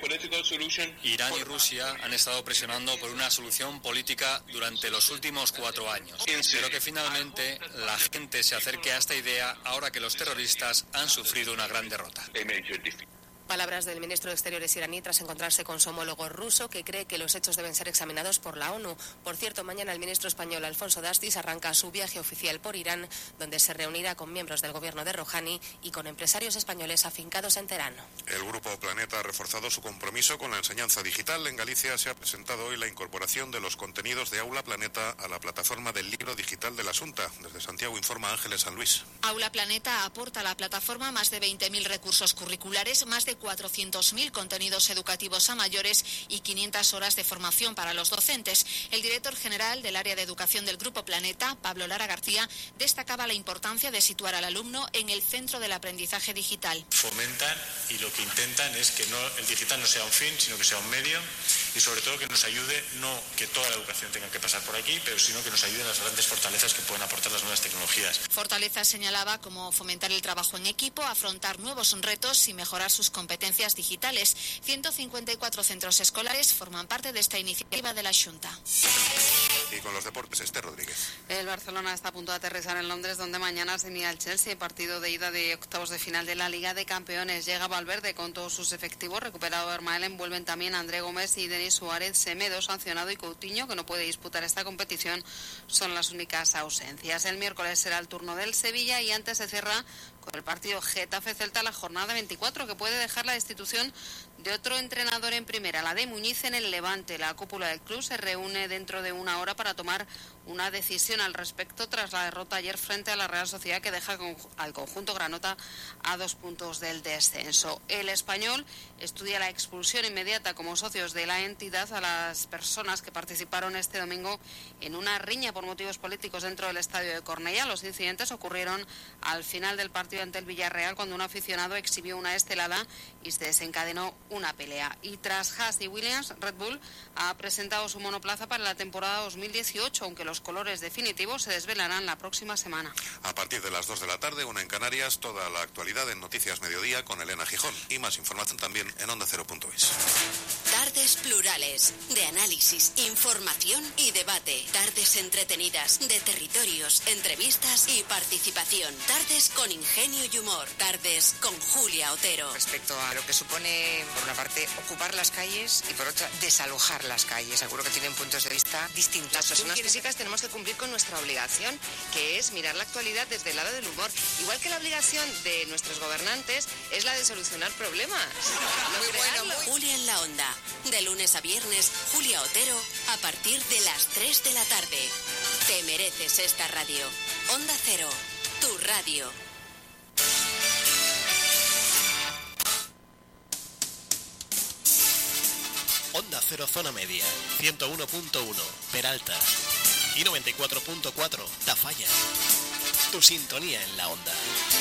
Irán y Rusia han estado presionando por una solución política durante los últimos cuatro años. Pero que finalmente la gente se acerque a esta idea ahora que los terroristas han sufrido una gran derrota. Palabras del ministro de Exteriores iraní tras encontrarse con su homólogo ruso, que cree que los hechos deben ser examinados por la ONU. Por cierto, mañana el ministro español Alfonso Dastis arranca su viaje oficial por Irán, donde se reunirá con miembros del gobierno de Rouhani y con empresarios españoles afincados en Teherán. El Grupo Planeta ha reforzado su compromiso con la enseñanza digital. En Galicia se ha presentado hoy la incorporación de los contenidos de Aula Planeta a la plataforma del libro digital de la Xunta. Desde Santiago informa Ángeles San Luis. Aula Planeta aporta a la plataforma más de veinte mil recursos curriculares, más de cuatrocientos mil contenidos educativos a mayores y quinientas horas de formación para los docentes. El director general del área de educación del Grupo Planeta, Pablo Lara García, destacaba la importancia de situar al alumno en el centro del aprendizaje digital. Fomentan y lo que intentan es que no, el digital no sea un fin, sino que sea un medio, y sobre todo que nos ayude, no que toda la educación tenga que pasar por aquí, pero sino que nos ayude en las grandes fortalezas que pueden aportar las nuevas tecnologías. Fortaleza señalaba como fomentar el trabajo en equipo, afrontar nuevos retos y mejorar sus competencias digitales. ciento cincuenta y cuatro centros escolares forman parte de esta iniciativa de la Xunta. Y con los deportes, Esther Rodríguez. El Barcelona está a punto de aterrizar en Londres, donde mañana se mide al Chelsea, partido de ida de octavos de final de la Liga de Campeones. Llega Valverde con todos sus efectivos, recuperado Vermaelen, vuelven también André Gómez y Denis Suárez, Semedo sancionado y Coutinho, que no puede disputar esta competición, son las únicas ausencias. El miércoles será el turno del Sevilla y antes se cierra con el partido Getafe-Celta la jornada veinticuatro, que puede dejar la destitución de otro entrenador en primera, la de Muñiz en el Levante. La cúpula del club se reúne dentro de una hora para tomar una decisión al respecto tras la derrota ayer frente a la Real Sociedad, que deja al conjunto granota a dos puntos del descenso. El Español estudia la expulsión inmediata como socios de la entidad a las personas que participaron este domingo en una riña por motivos políticos dentro del estadio de Cornellá. Los incidentes ocurrieron al final del partido ante el Villarreal, cuando un aficionado exhibió una estelada y se desencadenó una pelea. Y tras Haas y Williams, Red Bull ha presentado su monoplaza para la temporada dos mil dieciocho, aunque los colores definitivos se desvelarán la próxima semana. A partir de las dos de la tarde, una en Canarias, toda la actualidad en Noticias Mediodía con Elena Gijón. Y más información también en onda cero punto es. Tardes plurales, de análisis, información y debate. Tardes entretenidas, de territorios, entrevistas y participación. Tardes con ingenio y humor. Tardes con Julia Otero. Respecto a lo que supone, por una parte, ocupar las calles y por otra, desalojar las calles. Seguro que tienen puntos de vista distintos. Las personas físicas tenemos que cumplir con nuestra obligación, que es mirar la actualidad desde el lado del humor. Igual que la obligación de nuestros gobernantes es la de solucionar problemas. Muy bueno, muy... Julia en la Onda. De lunes a viernes, Julia Otero, a partir de las tres de la tarde. Te mereces esta radio. Onda Cero, tu radio. Onda Cero Zona Media, ciento uno punto uno Peralta y noventa y cuatro punto cuatro Tafalla. Tu sintonía en la onda.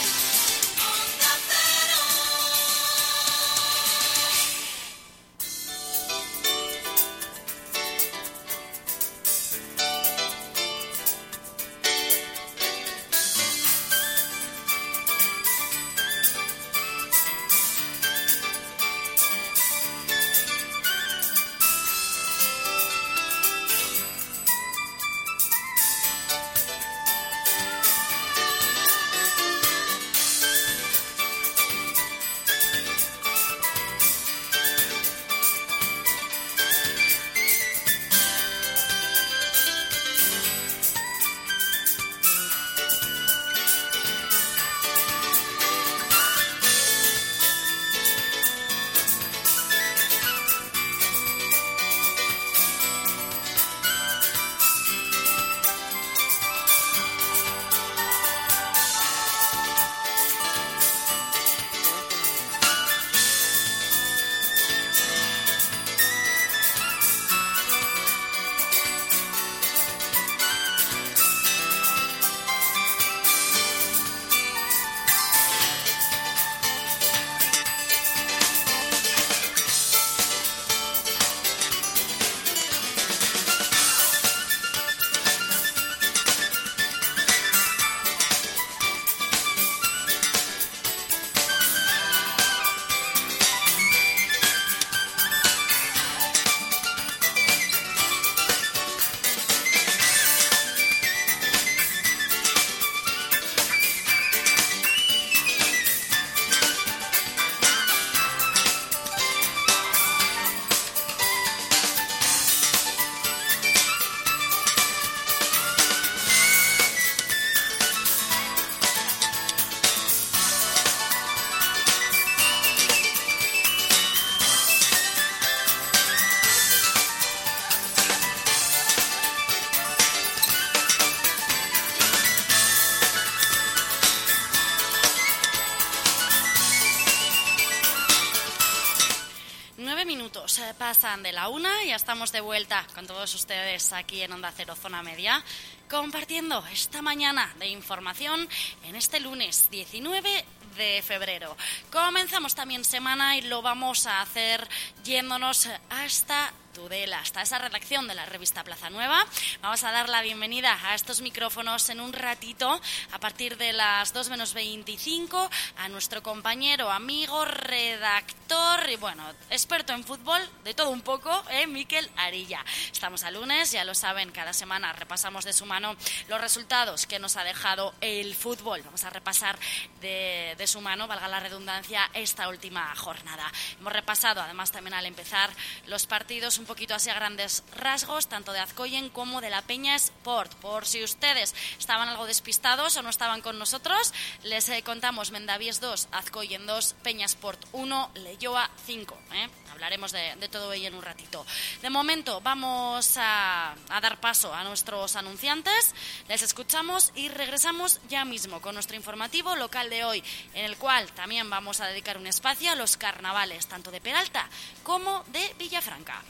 Pasan de la una y ya estamos de vuelta con todos ustedes aquí en Onda Cero Zona Media, compartiendo esta mañana de información en este lunes diecinueve de febrero. Comenzamos también semana y lo vamos a hacer yéndonos hasta Tudela, hasta esa redacción de la revista Plaza Nueva. Vamos a dar la bienvenida a estos micrófonos en un ratito, a partir de las dos menos veinticinco, a nuestro compañero, amigo, redactor y, bueno, experto en fútbol, de todo un poco, ¿eh? Mikel Arilla. Estamos a lunes, ya lo saben, cada semana repasamos de su mano los resultados que nos ha dejado el fútbol. Vamos a repasar de, de su mano, valga la redundancia, esta última jornada. Hemos repasado, además, también al empezar los partidos, un poquito así a grandes rasgos, tanto de Azcoyen como de la Peña Sport. Por si ustedes estaban algo despistados o no estaban con nosotros, les eh, contamos Mendavies dos, Azcoyen dos, Peña Sport uno, Leioa cinco. ¿eh? Hablaremos de, de todo ello en un ratito. De momento vamos a, a dar paso a nuestros anunciantes, les escuchamos y regresamos ya mismo con nuestro informativo local de hoy, en el cual también vamos a dedicar un espacio a los carnavales, tanto de Peralta como de Villafranca.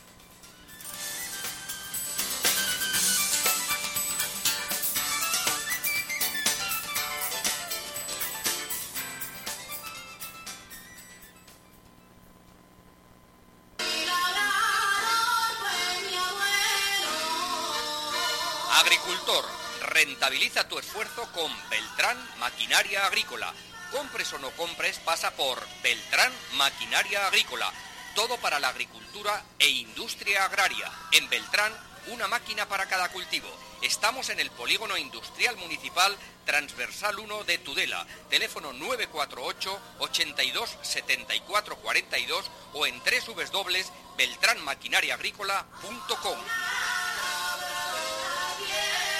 Agricultor, rentabiliza tu esfuerzo con Beltrán Maquinaria Agrícola. Compres o no compres, pasa por Beltrán Maquinaria Agrícola. Todo para la agricultura e industria agraria. En Beltrán, una máquina para cada cultivo. Estamos en el Polígono Industrial Municipal Transversal uno de Tudela. Teléfono nueve cuatro ocho, ochenta y dos, setenta y cuatro cuarenta y dos o en doble u doble u doble u punto beltrán maquinaria agrícola punto com.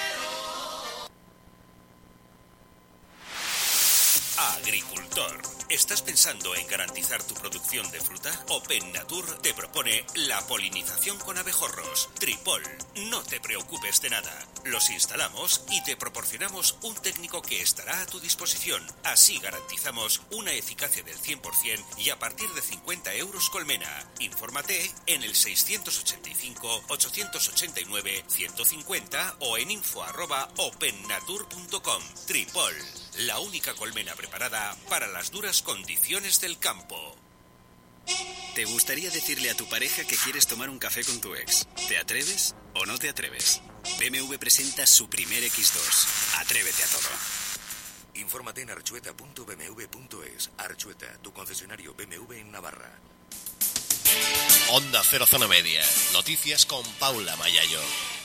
Agricultor, ¿Estás pensando en garantizar tu producción de fruta? Open Natur te propone la polinización con abejorros. Tripol. No te preocupes de nada. Los instalamos y te proporcionamos un técnico que estará a tu disposición. Así garantizamos una eficacia del cien por ciento y a partir de cincuenta euros colmena. Infórmate en el seiscientos ochenta y cinco, ochocientos ochenta y nueve, ciento cincuenta o en info arroba opennatur punto com. Tripol. La única colmena preparada para las duras condiciones del campo. ¿Te gustaría decirle a tu pareja que quieres tomar un café con tu ex? ¿Te atreves o no te atreves? B M W presenta su primer equis dos. Atrévete a todo. Infórmate en archueta punto b m w punto es. Archueta, tu concesionario B M W en Navarra. Onda Cero Zona Media. Noticias con Paula Mayayo.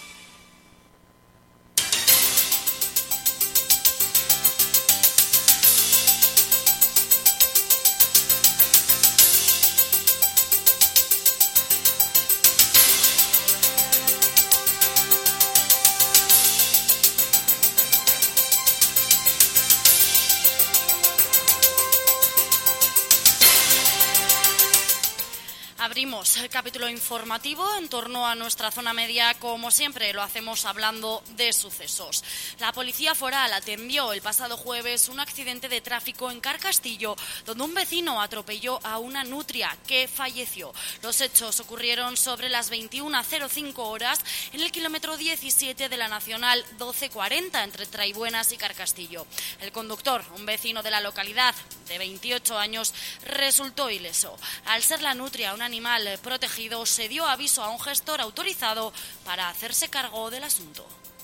Abrimos el capítulo informativo en torno a nuestra zona media, como siempre lo hacemos hablando de sucesos. La Policía Foral atendió el pasado jueves un accidente de tráfico en Carcastillo, donde un vecino atropelló a una nutria que falleció. Los hechos ocurrieron sobre las veintiuna cero cinco horas en el kilómetro diecisiete de la Nacional doce cuarenta entre Traibuenas y Carcastillo. El conductor, un vecino de la localidad de veintiocho años, resultó ileso. Al ser la nutria un animal protegido, se dio aviso a un gestor autorizado para hacerse cargo del asunto.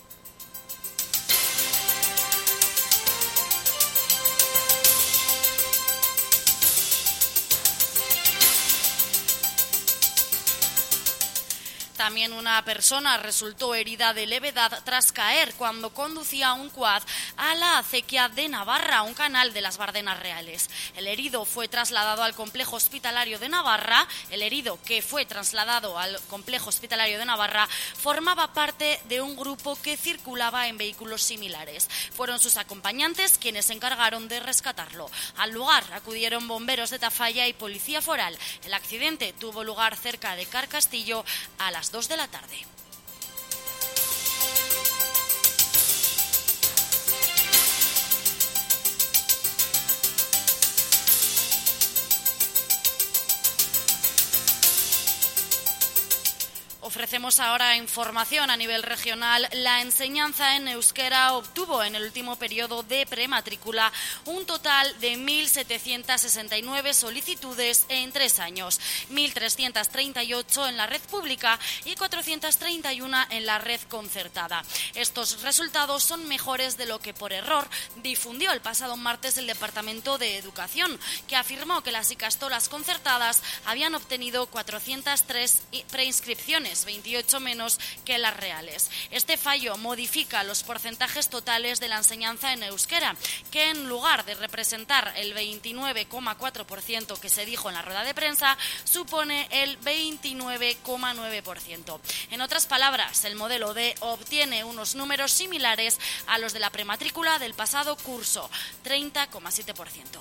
También una persona resultó herida de levedad tras caer cuando conducía un quad a la acequia de Navarra, un canal de las Bardenas Reales. El herido fue trasladado al complejo hospitalario de Navarra. El herido que fue trasladado al complejo hospitalario de Navarra formaba parte de un grupo que circulaba en vehículos similares. Fueron sus acompañantes quienes se encargaron de rescatarlo. Al lugar acudieron bomberos de Tafalla y policía foral. El accidente tuvo lugar cerca de Carcastillo a las dos de la tarde. Ofrecemos ahora información a nivel regional. La enseñanza en euskera obtuvo en el último periodo de prematrícula un total de mil setecientos sesenta y nueve solicitudes en tres años, mil trescientos treinta y ocho en la red pública y cuatrocientos treinta y uno en la red concertada. Estos resultados son mejores de lo que por error difundió el pasado martes el Departamento de Educación, que afirmó que las ikastolas concertadas habían obtenido cuatrocientas tres preinscripciones, veintiocho menos que las reales. Este fallo modifica los porcentajes totales de la enseñanza en euskera, que en lugar de representar el veintinueve coma cuatro por ciento que se dijo en la rueda de prensa, supone el veintinueve coma nueve por ciento. En otras palabras, el modelo D obtiene unos números similares a los de la prematrícula del pasado curso, treinta coma siete por ciento.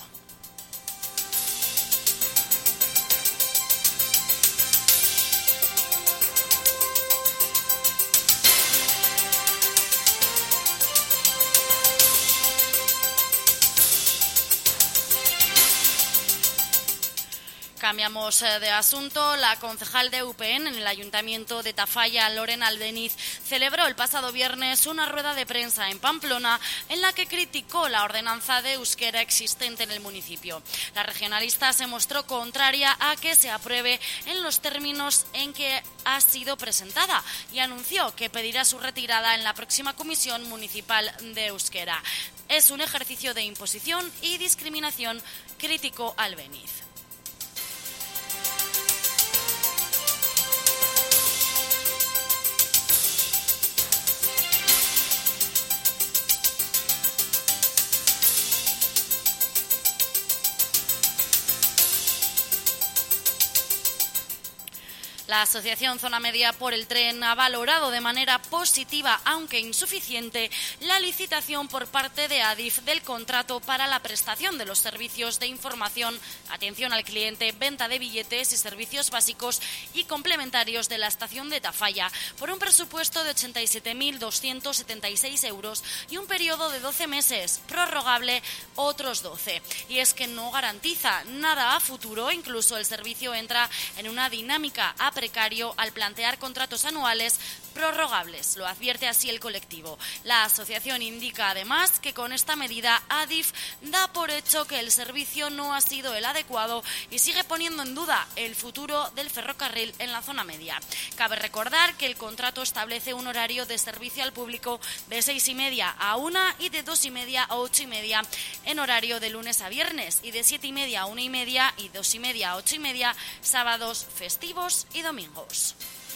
Cambiamos de asunto. La concejal de U P N en el Ayuntamiento de Tafalla, Lorena Albeniz, celebró el pasado viernes una rueda de prensa en Pamplona en la que criticó la ordenanza de euskera existente en el municipio. La regionalista se mostró contraria a que se apruebe en los términos en que ha sido presentada y anunció que pedirá su retirada en la próxima Comisión Municipal de Euskera. Es un ejercicio de imposición y discriminación, criticó Albeniz. La Asociación Zona Media por el Tren ha valorado de manera positiva, aunque insuficiente, la licitación por parte de Adif del contrato para la prestación de los servicios de información, atención al cliente, venta de billetes y servicios básicos y complementarios de la estación de Tafalla, por un presupuesto de ochenta y siete mil doscientos setenta y seis euros y un periodo de doce meses, prorrogable otros doce. Y es que no garantiza nada a futuro, incluso el servicio entra en una dinámica a precario al plantear contratos anuales prorrogables, lo advierte así el colectivo. La asociación indica además que con esta medida Adif da por hecho que el servicio no ha sido el adecuado y sigue poniendo en duda el futuro del ferrocarril en la zona media. Cabe recordar que el contrato establece un horario de servicio al público de seis y media a una y de dos y media a ocho y media en horario de lunes a viernes y de siete y media a una y media y dos y media a ocho y media sábados, festivos y domingos.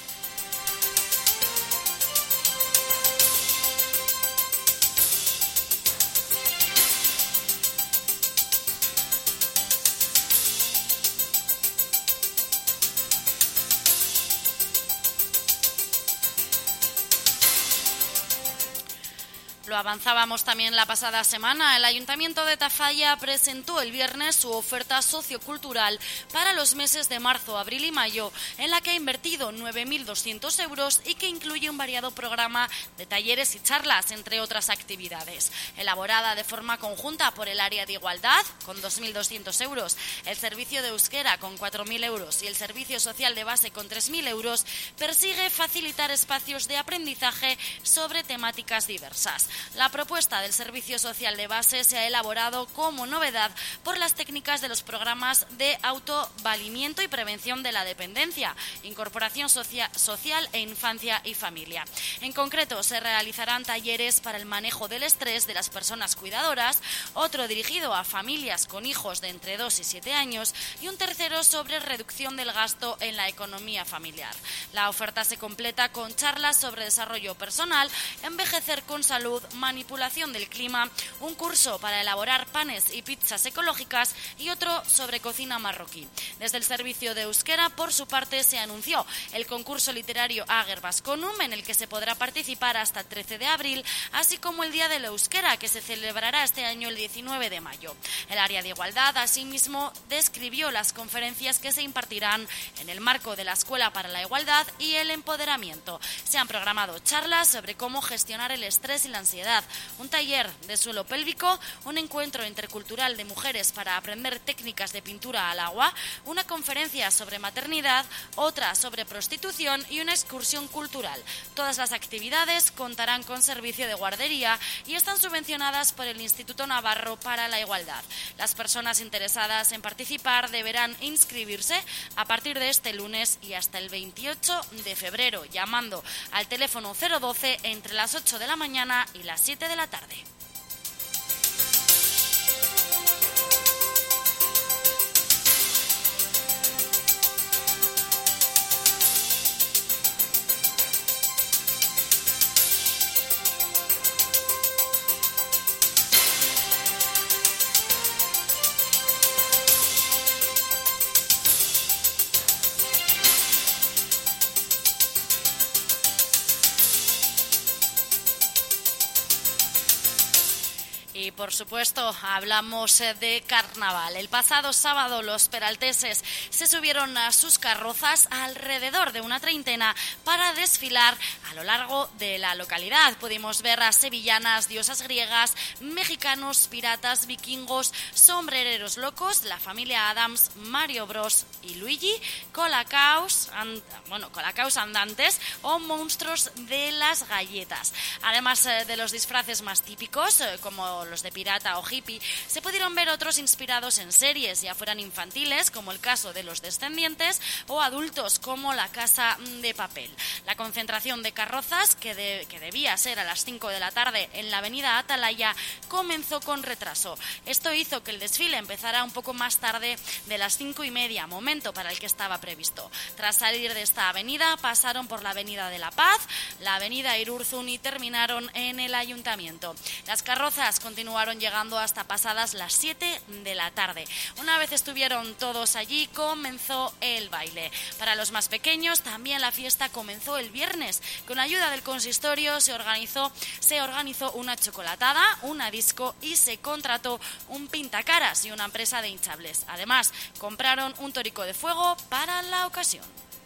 Lo avanzábamos también la pasada semana. El Ayuntamiento de Tafalla presentó el viernes su oferta sociocultural para los meses de marzo, abril y mayo, en la que ha invertido nueve mil doscientos euros y que incluye un variado programa de talleres y charlas, entre otras actividades. Elaborada de forma conjunta por el área de igualdad, con dos mil doscientos euros, el servicio de euskera, con cuatro mil euros, y el servicio social de base, con tres mil euros, persigue facilitar espacios de aprendizaje sobre temáticas diversas. La propuesta del Servicio Social de Base se ha elaborado como novedad por las técnicas de los programas de autovalimiento y prevención de la dependencia, incorporación socia- social e infancia y familia. En concreto, se realizarán talleres para el manejo del estrés de las personas cuidadoras, otro dirigido a familias con hijos de entre dos y siete años y un tercero sobre reducción del gasto en la economía familiar. La oferta se completa con charlas sobre desarrollo personal, envejecer con salud, manipulación del clima, un curso para elaborar panes y pizzas ecológicas y otro sobre cocina marroquí. Desde el servicio de euskera, por su parte, se anunció el concurso literario Ager Vasconum, en el que se podrá participar hasta el trece de abril, así como el Día del Euskera, que se celebrará este año el diecinueve de mayo. El área de igualdad, asimismo, describió las conferencias que se impartirán en el marco de la Escuela para la Igualdad y el Empoderamiento. Se han programado charlas sobre cómo gestionar el estrés y la ansiedad, un taller de suelo pélvico, un encuentro intercultural de mujeres para aprender técnicas de pintura al agua, una conferencia sobre maternidad, otra sobre prostitución y una excursión cultural. Todas las actividades contarán con servicio de guardería y están subvencionadas por el Instituto Navarro para la Igualdad. Las personas interesadas en participar deberán inscribirse a partir de este lunes y hasta el veintiocho de febrero, llamando al teléfono cero doce entre las ocho de la mañana y las siete de la tarde. Y por supuesto hablamos de carnaval. El pasado sábado los peralteses se subieron a sus carrozas alrededor de una treintena para desfilar a lo largo de la localidad. Pudimos ver a sevillanas, diosas griegas, mexicanos, piratas, vikingos, sombrereros locos, la familia Adams, Mario Bros y Luigi, colacaos, and, bueno, colacaos andantes o monstruos de las galletas. Además de los disfraces más típicos, como los de pirata o hippie, se pudieron ver otros inspirados en series, ya fueran infantiles, como el caso de Los Descendientes, o adultos, como La Casa de Papel. La concentración de carrozas, que, de, que debía ser a las cinco de la tarde en la avenida Atalaya, comenzó con retraso. Esto hizo que el desfile empezara un poco más tarde de las cinco y media, momento para el que estaba previsto. Tras salir de esta avenida, pasaron por la avenida de La Paz, la avenida Irurzun y terminaron en el ayuntamiento. Las carrozas continuaron llegando hasta pasadas las siete de la tarde. Una vez estuvieron todos allí, comenzó el baile. Para los más pequeños, también la fiesta comenzó el viernes. Con ayuda del consistorio se organizó, se organizó una chocolatada, una disco y se contrató un pintacaras y una empresa de hinchables. Además, compraron un torico de fuego para la ocasión.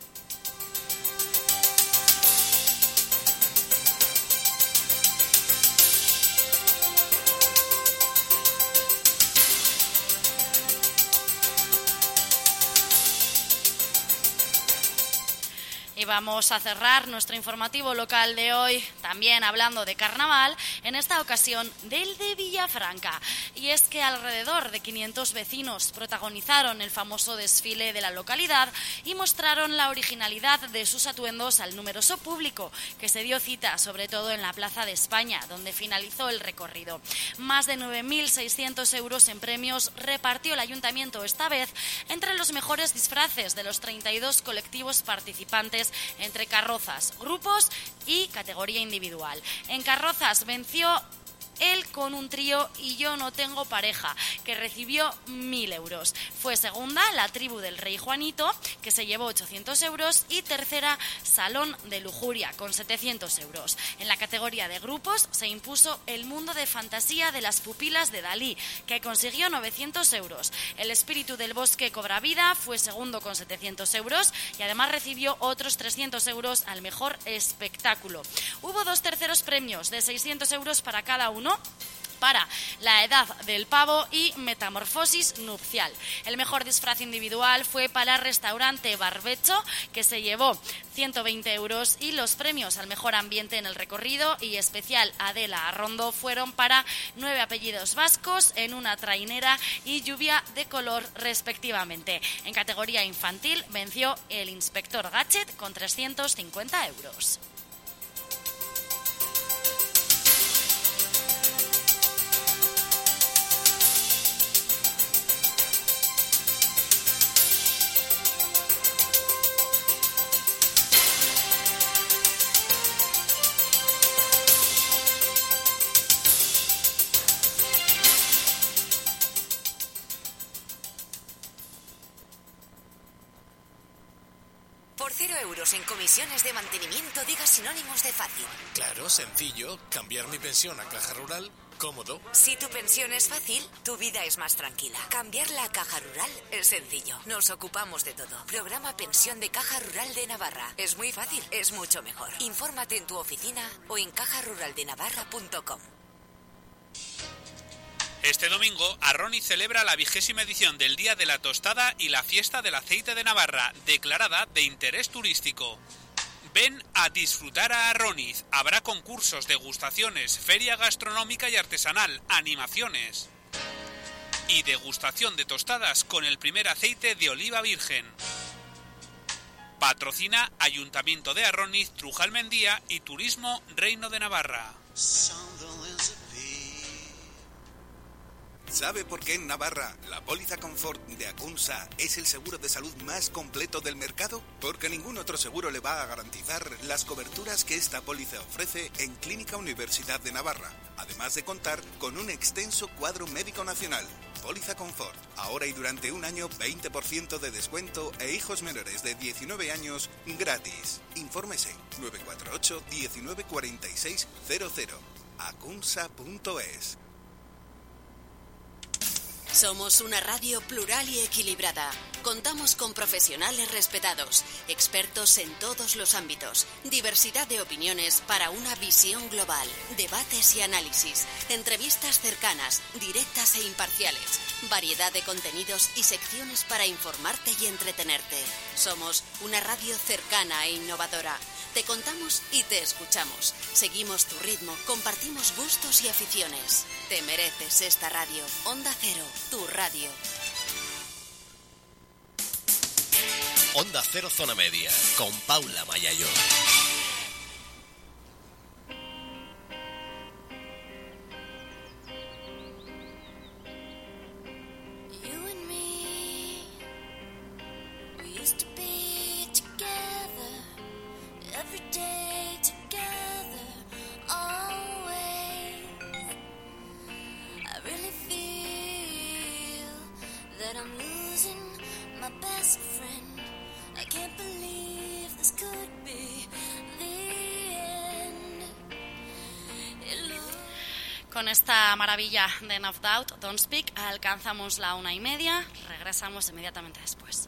Y vamos a cerrar nuestro informativo local de hoy también hablando de carnaval, en esta ocasión del de Villafranca. Y es que alrededor de quinientos vecinos protagonizaron el famoso desfile de la localidad y mostraron la originalidad de sus atuendos al numeroso público que se dio cita, sobre todo en la Plaza de España, donde finalizó el recorrido. Más de nueve mil seiscientos euros en premios repartió el ayuntamiento esta vez entre los mejores disfraces de los treinta y dos colectivos participantes entre carrozas, grupos y categoría individual. En carrozas venció él con un trío Y yo no tengo pareja, que recibió mil euros. Fue segunda la tribu del Rey Juanito, que se llevó ochocientos euros, y tercera Salón de Lujuria, con setecientos euros. En la categoría de grupos se impuso El mundo de fantasía de las pupilas de Dalí, que consiguió novecientos euros. El espíritu del bosque cobra vida fue segundo con setecientos euros y además recibió otros trescientos euros al mejor espectáculo. Hubo dos terceros premios de seiscientos euros para cada uno, para La edad del pavo y Metamorfosis nupcial. El mejor disfraz individual fue para Restaurante Barbecho, que se llevó ciento veinte euros, y los premios al mejor ambiente en el recorrido y especial Adela Arrondo fueron para Nueve apellidos vascos en una trainera y Lluvia de color, respectivamente. En categoría infantil venció El inspector Gadget con trescientos cincuenta euros. En comisiones de mantenimiento, diga sinónimos de fácil. Claro, sencillo. Cambiar mi pensión a Caja Rural, cómodo. Si tu pensión es fácil, tu vida es más tranquila. Cambiarla a Caja Rural es sencillo. Nos ocupamos de todo. Programa Pensión de Caja Rural de Navarra. Es muy fácil, es mucho mejor. Infórmate en tu oficina o en caja rural de navarra punto com. Este domingo, Arroniz celebra la vigésima edición del Día de la Tostada y la Fiesta del Aceite de Navarra, declarada de interés turístico. Ven a disfrutar a Arroniz. Habrá concursos, degustaciones, feria gastronómica y artesanal, animaciones y degustación de tostadas con el primer aceite de oliva virgen. Patrocina Ayuntamiento de Arroniz, Trujal Mendía y Turismo Reino de Navarra. ¿Sabe por qué en Navarra la póliza Confort de Acunsa es el seguro de salud más completo del mercado? Porque ningún otro seguro le va a garantizar las coberturas que esta póliza ofrece en Clínica Universidad de Navarra, además de contar con un extenso cuadro médico nacional. Póliza Confort, ahora y durante un año veinte por ciento de descuento e hijos menores de diecinueve años gratis. Infórmese nueve cuatro ocho, diecinueve cuarenta y seis cero cero. acunsa punto es. Somos una radio plural y equilibrada. Contamos con profesionales respetados, expertos en todos los ámbitos, diversidad de opiniones para una visión global, debates y análisis, entrevistas cercanas, directas e imparciales, variedad de contenidos y secciones para informarte y entretenerte. Somos una radio cercana e innovadora. Te contamos y te escuchamos. Seguimos tu ritmo, compartimos gustos y aficiones. Te mereces esta radio. Onda Cero, tu radio. Onda Cero Zona Media, con Paula Mayayo. Con esta maravilla de Enough Doubt, Don't Speak, alcanzamos la una y media. Regresamos inmediatamente después.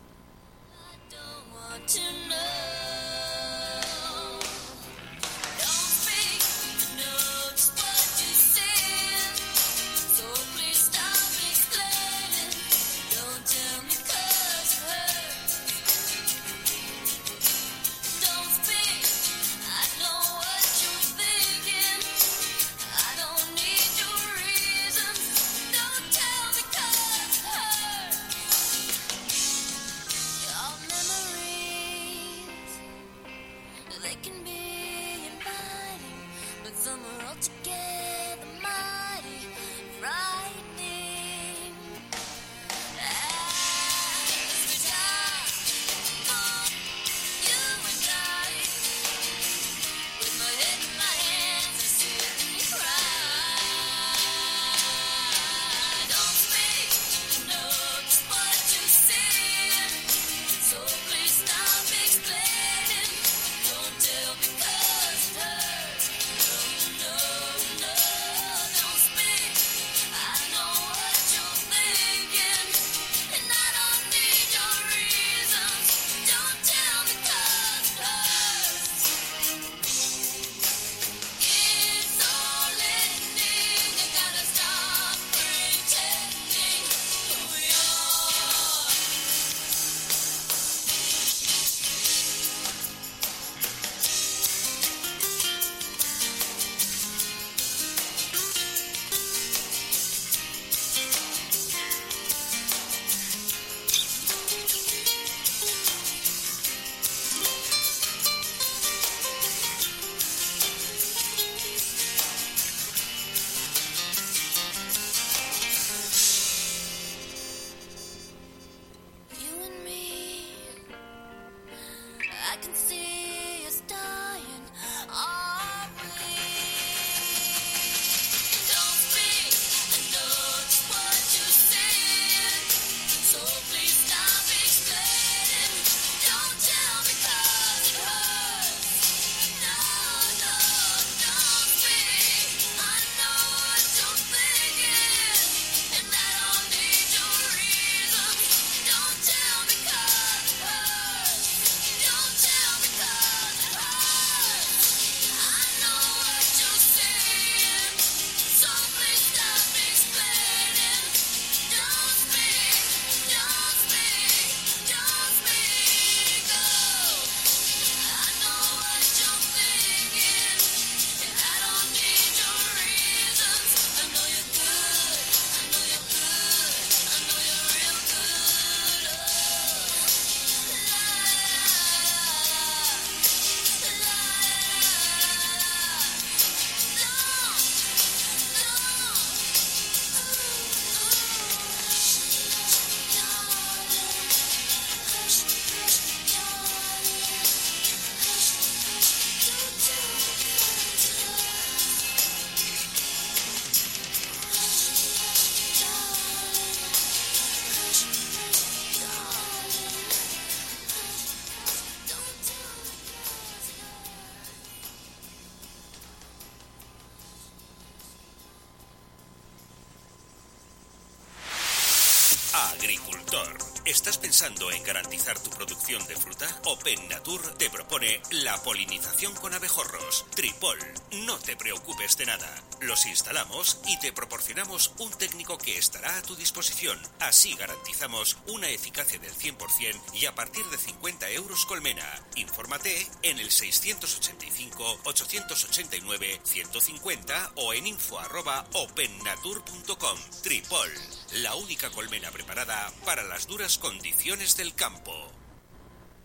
Agricultor, ¿estás pensando en garantizar tu producción de fruta? Open Natur te propone la polinización con abejorros. Tripol, no te preocupes de nada. Los instalamos y te proporcionamos un técnico que estará a tu disposición. Así garantizamos una eficacia del cien por ciento y a partir de cincuenta euros colmena. Infórmate en el seiscientos ochenta y cinco, ochocientos ochenta y nueve, ciento cincuenta o en info arroba opennatur punto com. Tripol, la única colmena preparada para las duras condiciones del campo.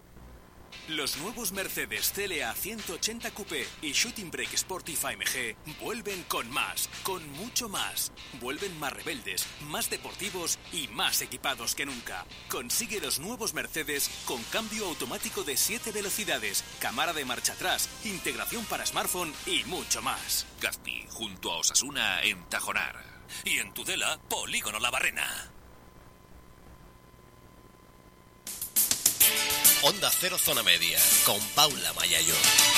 Los nuevos Mercedes C L A ciento ochenta Coupé y Shooting Brake Sportif A M G vuelven con más, con mucho más. Vuelven más rebeldes, más deportivos y más equipados que nunca. Consigue los nuevos Mercedes con cambio automático de siete velocidades, cámara de marcha atrás, integración para smartphone y mucho más. Gazpi, junto a Osasuna en Tajonar. Y en Tudela, Polígono La Barrena. Onda Cero Zona Media, con Paula Mayayo.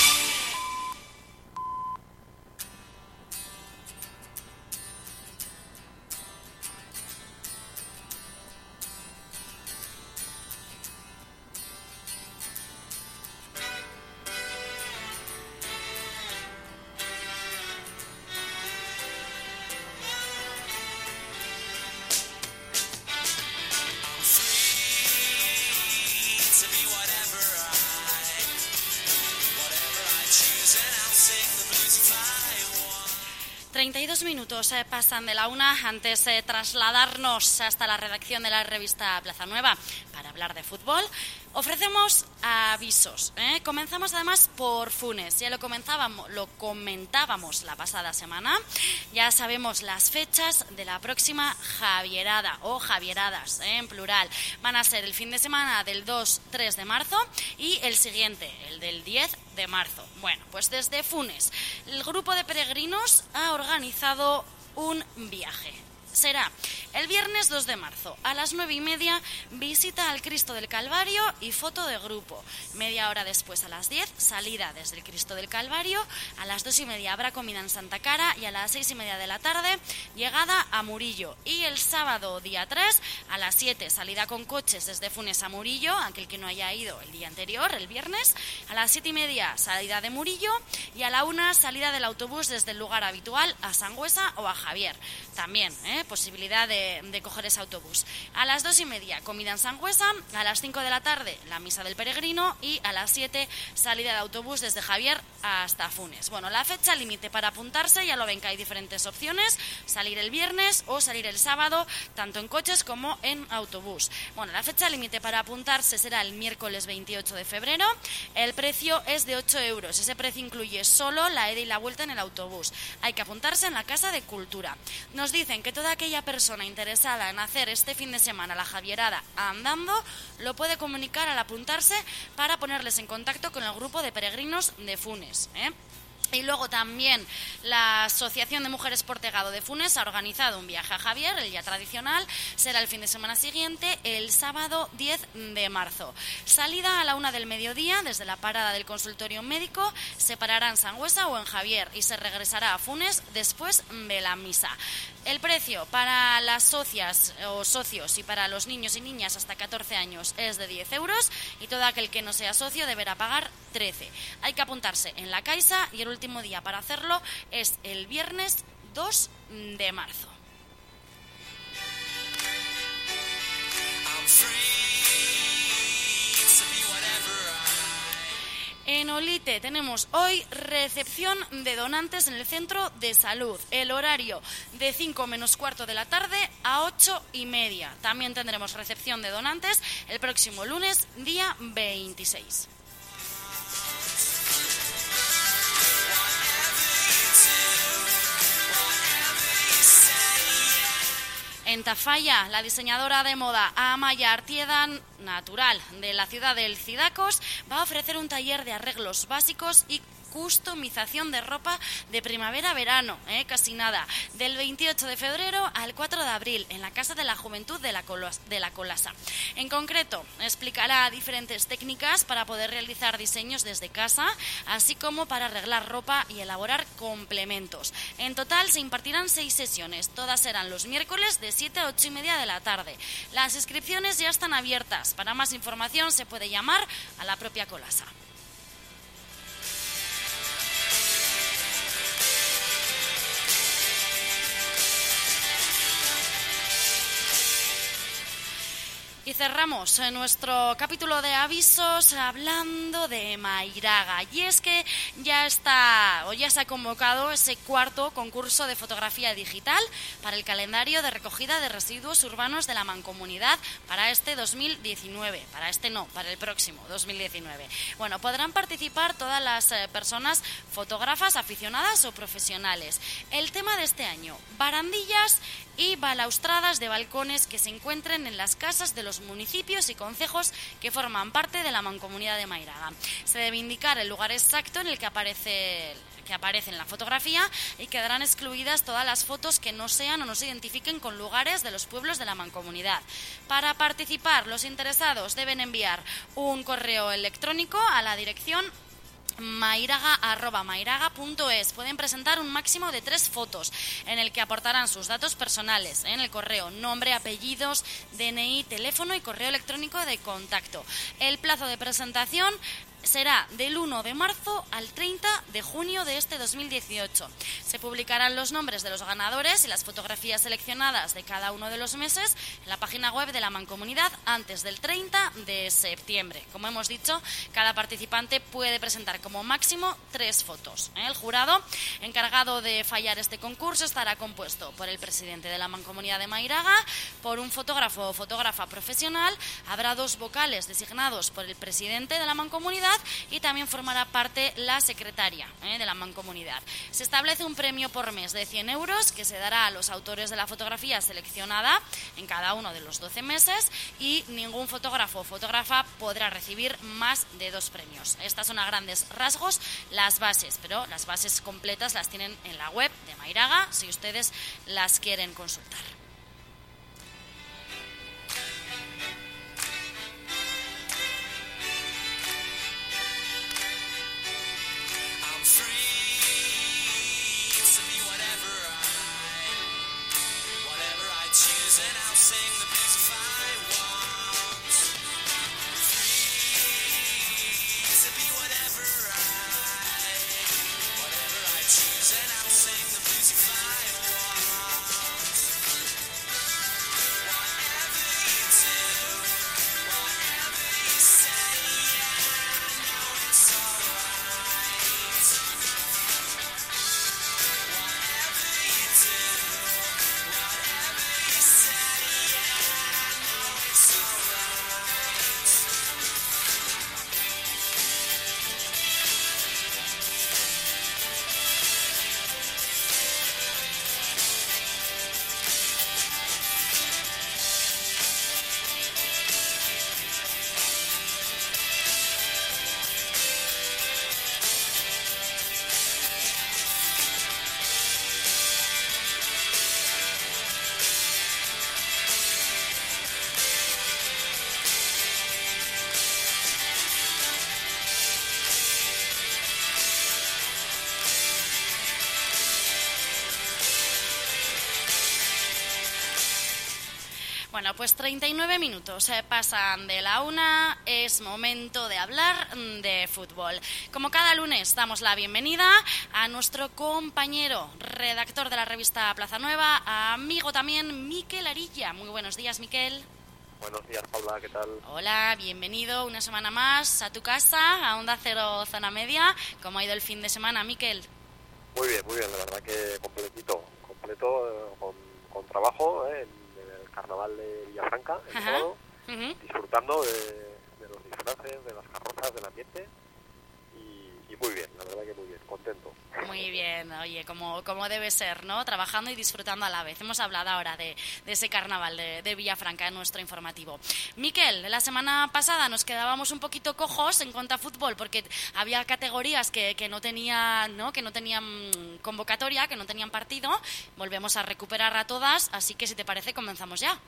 treinta y dos minutos eh, pasan de la una antes de eh, trasladarnos hasta la redacción de la revista Plaza Nueva para hablar de fútbol. Ofrecemos avisos. ¿eh? Comenzamos además por Funes. Ya lo comentábamos, lo comentábamos la pasada semana. Ya sabemos las fechas de la próxima Javierada o Javieradas, ¿eh? en plural. Van a ser el fin de semana del dos tres de marzo y el siguiente, el del diez de marzo. Bueno, pues desde Funes, el grupo de peregrinos ha organizado un viaje. Será el viernes dos de marzo a las nueve y media, visita al Cristo del Calvario y foto de grupo. Media hora después, a las diez, salida desde el Cristo del Calvario. A las dos y media habrá comida en Santa Cara y a las seis y media de la tarde, llegada a Murillo. Y el sábado día tres, a las siete, salida con coches desde Funes a Murillo, aquel que no haya ido el día anterior, el viernes. A las siete y media, salida de Murillo y a la una, salida del autobús desde el lugar habitual a Sangüesa o a Javier. También, ¿eh? posibilidad de, de coger ese autobús. A las dos y media, comida en Sangüesa. A las cinco de la tarde, la misa del peregrino. Y a las siete, salida de autobús desde Javier hasta Funes. Bueno, la fecha límite para apuntarse, ya lo ven que hay diferentes opciones. Salir el viernes o salir el sábado, tanto en coches como en autobús. Bueno, la fecha límite para apuntarse será el miércoles veintiocho de febrero. El precio es de ocho euros. Ese precio incluye solo la ida y la vuelta en el autobús. Hay que apuntarse en la Casa de Cultura. Nos dicen que toda aquella persona interesada en hacer este fin de semana la Javierada andando lo puede comunicar al apuntarse para ponerles en contacto con el grupo de peregrinos de Funes, ¿eh? Y luego también la Asociación de Mujeres por Tegado de Funes ha organizado un viaje a Javier, el ya tradicional, será el fin de semana siguiente, el sábado diez de marzo. Salida a la una del mediodía desde la parada del consultorio médico, se parará en Sangüesa o en Javier y se regresará a Funes después de la misa. El precio para las socias o socios y para los niños y niñas hasta catorce años es de diez euros y todo aquel que no sea socio deberá pagar trece. Hay que apuntarse en la Caixa y el último día para hacerlo es el viernes dos de marzo. En Olite tenemos hoy recepción de donantes en el centro de salud. El horario de cinco menos cuarto de la tarde a ocho y media. También tendremos recepción de donantes el próximo lunes, día veintiséis. En Tafalla, la diseñadora de moda Amaya Artieda Natural de la ciudad del Cidacos va a ofrecer un taller de arreglos básicos y customización de ropa de primavera-verano, ¿eh? casi nada, del veintiocho de febrero al cuatro de abril en la Casa de la Juventud de la, Colas, de la Colasa. En concreto, explicará diferentes técnicas para poder realizar diseños desde casa, así como para arreglar ropa y elaborar complementos. En total se impartirán seis sesiones, todas serán los miércoles de siete a ocho y media de la tarde. Las inscripciones ya están abiertas. Para más información se puede llamar a la propia Colasa. Y cerramos nuestro capítulo de avisos hablando de Mairaga. Y es que ya está, o ya se ha convocado ese cuarto concurso de fotografía digital para el calendario de recogida de residuos urbanos de la Mancomunidad para este dos mil diecinueve. Para este no, para el próximo, dos mil diecinueve. Bueno, podrán participar todas las eh, personas fotógrafas, aficionadas o profesionales. El tema de este año, barandillas y balaustradas de balcones que se encuentren en las casas de los municipios y concejos que forman parte de la Mancomunidad de Mairaga. Se debe indicar el lugar exacto en el que aparece que aparece en la fotografía y quedarán excluidas todas las fotos que no sean o no se identifiquen con lugares de los pueblos de la Mancomunidad. Para participar, los interesados deben enviar un correo electrónico a la dirección mairaga arroba mairaga punto es. Pueden presentar un máximo de tres fotos en el que aportarán sus datos personales, ¿eh? en el correo, nombre, apellidos, D N I, teléfono y correo electrónico de contacto. El plazo de presentación será del uno de marzo al treinta de junio de este dos mil dieciocho. Se publicarán los nombres de los ganadores y las fotografías seleccionadas de cada uno de los meses en la página web de la Mancomunidad antes del treinta de septiembre. Como hemos dicho, cada participante puede presentar como máximo tres fotos. El jurado encargado de fallar este concurso estará compuesto por el presidente de la Mancomunidad de Mairaga, por un fotógrafo o fotógrafa profesional, habrá dos vocales designados por el presidente de la Mancomunidad y también formará parte la secretaria ¿eh? de la Mancomunidad. Se establece un premio por mes de cien euros que se dará a los autores de la fotografía seleccionada en cada uno de los doce meses y ningún fotógrafo o fotógrafa podrá recibir más de dos premios. Estas son a grandes rasgos las bases, pero las bases completas las tienen en la web de Mairaga si ustedes las quieren consultar. Bueno, pues treinta y nueve minutos eh, pasan de la una, es momento de hablar de fútbol. Como cada lunes damos la bienvenida a nuestro compañero, redactor de la revista Plaza Nueva, amigo también, Miquel Arilla. Muy buenos días, Miquel. Buenos días, Paula, ¿qué tal? Hola, bienvenido una semana más a tu casa, a Onda Cero Zona Media. ¿Cómo ha ido el fin de semana, Miquel? Muy bien, muy bien, la verdad que completito, completo, eh, con, con trabajo, eh, Carnaval de Villafranca, el sábado, uh-huh. disfrutando de, de los disfraces, de las carrozas, del ambiente y, y muy bien, la verdad que muy bien, contento. Muy bien, oye, como, como debe ser, ¿no? Trabajando y disfrutando a la vez. Hemos hablado ahora de, de ese carnaval de, de Villafranca en nuestro informativo. Miquel, la semana pasada nos quedábamos un poquito cojos en cuanto a fútbol porque había categorías que, que no tenían, ¿no? que no tenían convocatoria, que no tenían partido. Volvemos a recuperar a todas, así que si te parece comenzamos ya.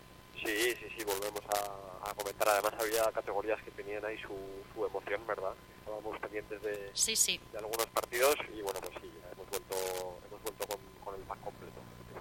Sí, sí, sí, volvemos a, a comentar. Además había categorías que tenían ahí su, su emoción, ¿verdad? Estábamos pendientes de, sí, sí. de algunos partidos y bueno, pues sí, hemos vuelto, hemos vuelto con, con el pack completo.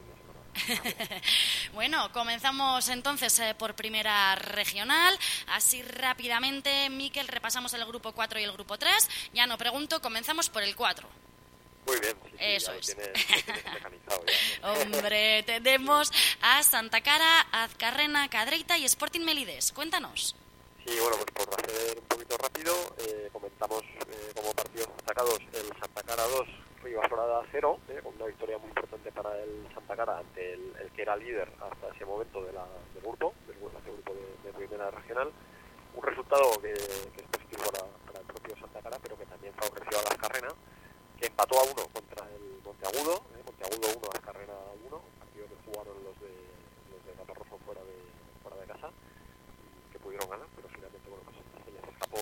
Bueno, comenzamos entonces eh, por primera regional. Así rápidamente, Miquel, repasamos el grupo cuatro y el grupo tres. Ya no pregunto, comenzamos por el cuatro. Muy bien, sí, sí, Eso ya es. lo tienes, lo tienes mecanizado ya. Hombre, tenemos a Santa Cara, Azcarrena, Cadreita y Sporting Melides. Cuéntanos. Sí, bueno, pues por hacer un poquito rápido, eh, comentamos eh, como partidos destacados el Santa Cara dos, Ribaforada cero, eh, con una victoria muy importante para el Santa Cara ante el, el que era líder hasta ese momento de la, del grupo, del grupo de, de primera regional. Un resultado que, que es positivo para, para el propio Santa Cara, pero que también favoreció a la Azcarrena, que empató a uno contra el Monteagudo, eh, Monteagudo uno, Azcarrena uno, un partido que jugaron los de los de Caparroso fuera de fuera de casa, que pudieron ganar, pero finalmente bueno, pues se les escapó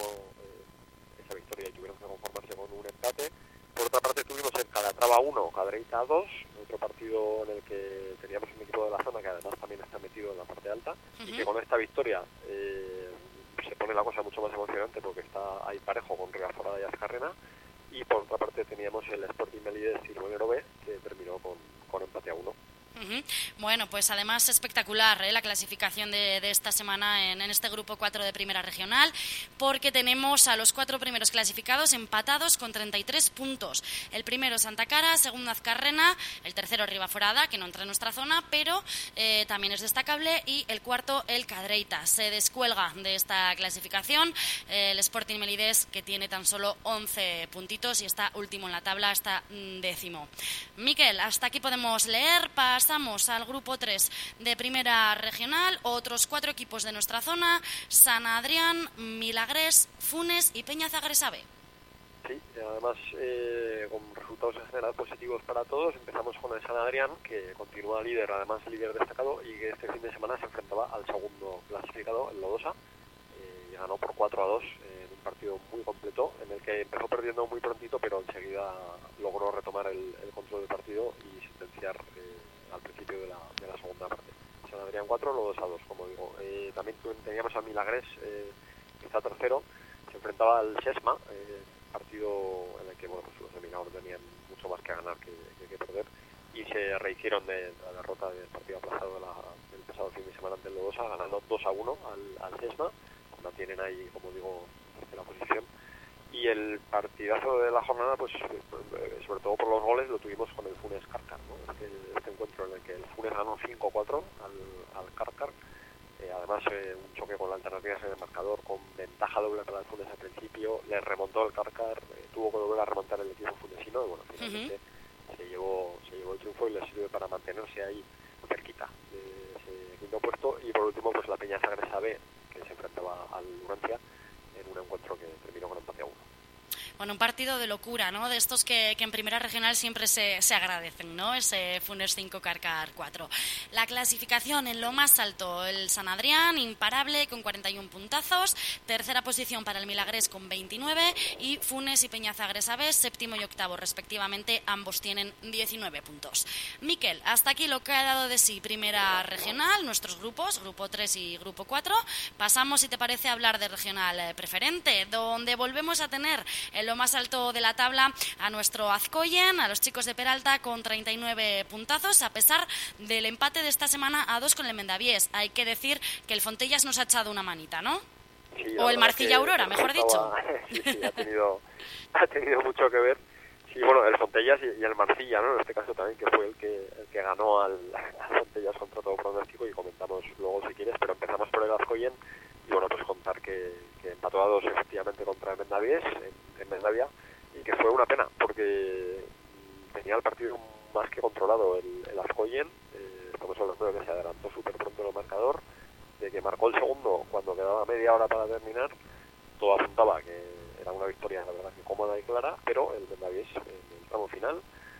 eh, esa victoria y tuvieron que conformarse con un empate. Por otra parte tuvimos el Calatrava uno, Cadreita dos, otro partido en el que teníamos un equipo de la zona que además también está metido en la parte alta, uh-huh. y que con esta victoria eh, se pone la cosa mucho más emocionante porque está ahí parejo con Ribaforada y Azcarrena. Y por otra parte teníamos el Sporting Melides Cirmonero B, que terminó con, con empate a uno. Uh-huh. Bueno, pues además espectacular ¿eh? la clasificación de, de esta semana en, en este grupo cuatro de Primera Regional, porque tenemos a los cuatro primeros clasificados empatados con treinta y tres puntos. El primero Santa Cara, segundo Azcarrena, el tercero Ribaforada, que no entra en nuestra zona, pero eh, también es destacable, y el cuarto el Cadreita. Se descuelga de esta clasificación eh, el Sporting Melides, que tiene tan solo once puntitos y está último en la tabla, está mm, décimo. Miquel, hasta aquí podemos leer. Pasamos al grupo tres de Primera Regional, otros cuatro equipos de nuestra zona: San Adrián, Milagrés, Funes y Peña Zagresa B. Sí, además eh, con resultados en general positivos para todos. Empezamos con el San Adrián, que continúa líder, además líder destacado, y que este fin de semana se enfrentaba al segundo clasificado, el Lodosa, eh, y ganó por cuatro a dos eh, en un partido muy completo, en el que empezó perdiendo muy prontito, pero enseguida logró retomar el, el control del partido y sentenciar eh, al principio de la, de la segunda parte. San Adrián cuatro, Lodosa dos, como digo. Eh, también teníamos a Milagrés, eh, que está tercero, se enfrentaba al Sesma, eh, partido en el que bueno, pues los de Milagro tenían mucho más que ganar que, que, que perder, y se rehicieron de la derrota del partido aplazado de la, del pasado fin de semana ante el Lodosa, ganando dos a uno al, al Sesma, mantienen ahí, como digo, la posición. Y el partidazo de la jornada, pues sobre todo por los goles, lo tuvimos con el Funes Carcar, ¿no? Este, este encuentro en el que el Funes ganó cinco a cuatro al, al Carcar, eh, además eh, un choque con la alternativa en el marcador, con ventaja doble para el Funes al principio, le remontó el Carcar, eh, tuvo que volver a remontar el equipo funesino, y bueno, finalmente uh-huh. se llevó se llevó el triunfo y le sirve para mantenerse ahí cerquita de ese quinto puesto. Y por último, pues la Peña Zagresa B, que se enfrentaba al Numancia en un encuentro que terminó con empate a uno. Bueno, un partido de locura, ¿no? De estos que, que en Primera Regional siempre se, se agradecen, ¿no? Ese Funes cinco, Carcar cuatro. La clasificación en lo más alto, el San Adrián, imparable, con cuarenta y uno puntazos. Tercera posición para el Milagrés con veintinueve. Y Funes y Peña Zagresa B, séptimo y octavo, respectivamente. Ambos tienen diecinueve puntos. Miquel, hasta aquí lo que ha dado de sí Primera Regional, nuestros grupos, Grupo tres y Grupo cuatro. Pasamos, si te parece, a hablar de Regional Preferente, donde volvemos a tener en lo más alto de la tabla a nuestro Azcoyen, a los chicos de Peralta, con treinta y nueve puntazos, a pesar del empate de esta semana a dos con el Mendavies. Hay que decir que el Fontellas nos ha echado una manita, ¿no? Sí, o el Marcilla Aurora, mejor estaba, dicho. Sí, sí, ha tenido, ha tenido mucho que ver. Sí, bueno, el Fontellas y, y el Marcilla, ¿no? En este caso también, que fue el que el que ganó al, al Fontellas contra todo pronóstico, y comentamos luego si quieres, pero empezamos por el Azcoyen. Y bueno, pues contar que, que empató a dos efectivamente contra el Mendavies en, en Mendavia, y que fue una pena porque tenía el partido más que controlado el, el Azcoyen. Eh, estamos hablando de que se adelantó súper pronto en el marcador, de que marcó el segundo cuando quedaba media hora para terminar. Todo apuntaba que era una victoria, la verdad, que cómoda y clara, pero el Mendavies en el tramo final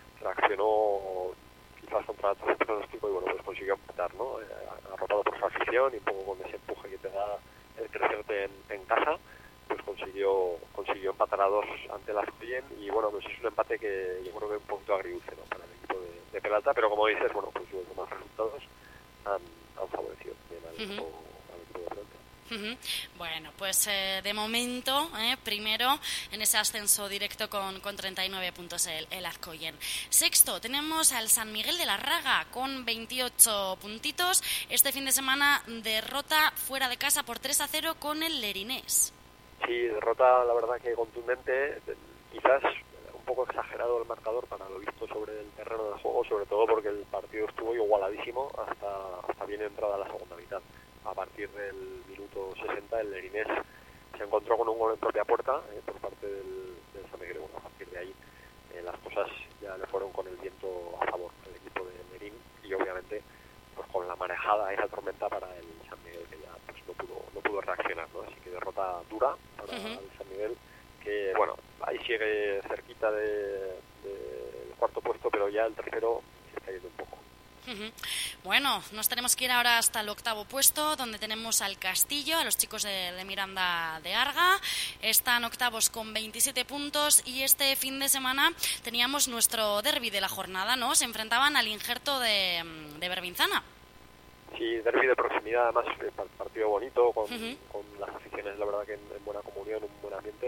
reaccionó quizás contra todo el pronóstico y bueno, pues consiguió empatar, ¿no? Eh, arropado por su afición y un poco con ese empuje que te da el crecerte en, en casa, pues consiguió consiguió empatar a dos ante el Azcoyen. Y bueno, pues es un empate que yo creo que es un poquito agridulce, ¿no? Para el equipo de, de Peralta, pero como dices, bueno, pues los demás resultados han, han favorecido bien al equipo, uh-huh. al equipo de Peralta. Uh-huh. Bueno, pues eh, de momento, eh, primero en ese ascenso directo con, con treinta y nueve puntos el, el Azcoyen. Sexto, tenemos al San Miguel de la Raga con veintiocho puntitos. Este fin de semana derrota fuera de casa por tres a cero con el Lerinés. Sí, derrota la verdad que contundente, quizás un poco exagerado el marcador para tormenta para el San Miguel, que ya pues no pudo no pudo reaccionar, ¿no? Así que derrota dura para uh-huh. el San Miguel, que bueno, ahí sigue cerquita del de, de cuarto puesto, pero ya el tercero se está yendo un poco. Uh-huh. Bueno, nos tenemos que ir ahora hasta el octavo puesto, donde tenemos al Castillo, a los chicos de, de Miranda de Arga. Están octavos con veintisiete puntos y este fin de semana teníamos nuestro derbi de la jornada, ¿no? Se enfrentaban al Injerto de, de Berbinzana. Sí, derbi de proximidad, además partido bonito, con, uh-huh. con las aficiones, la verdad que en, en buena comunión, un buen ambiente.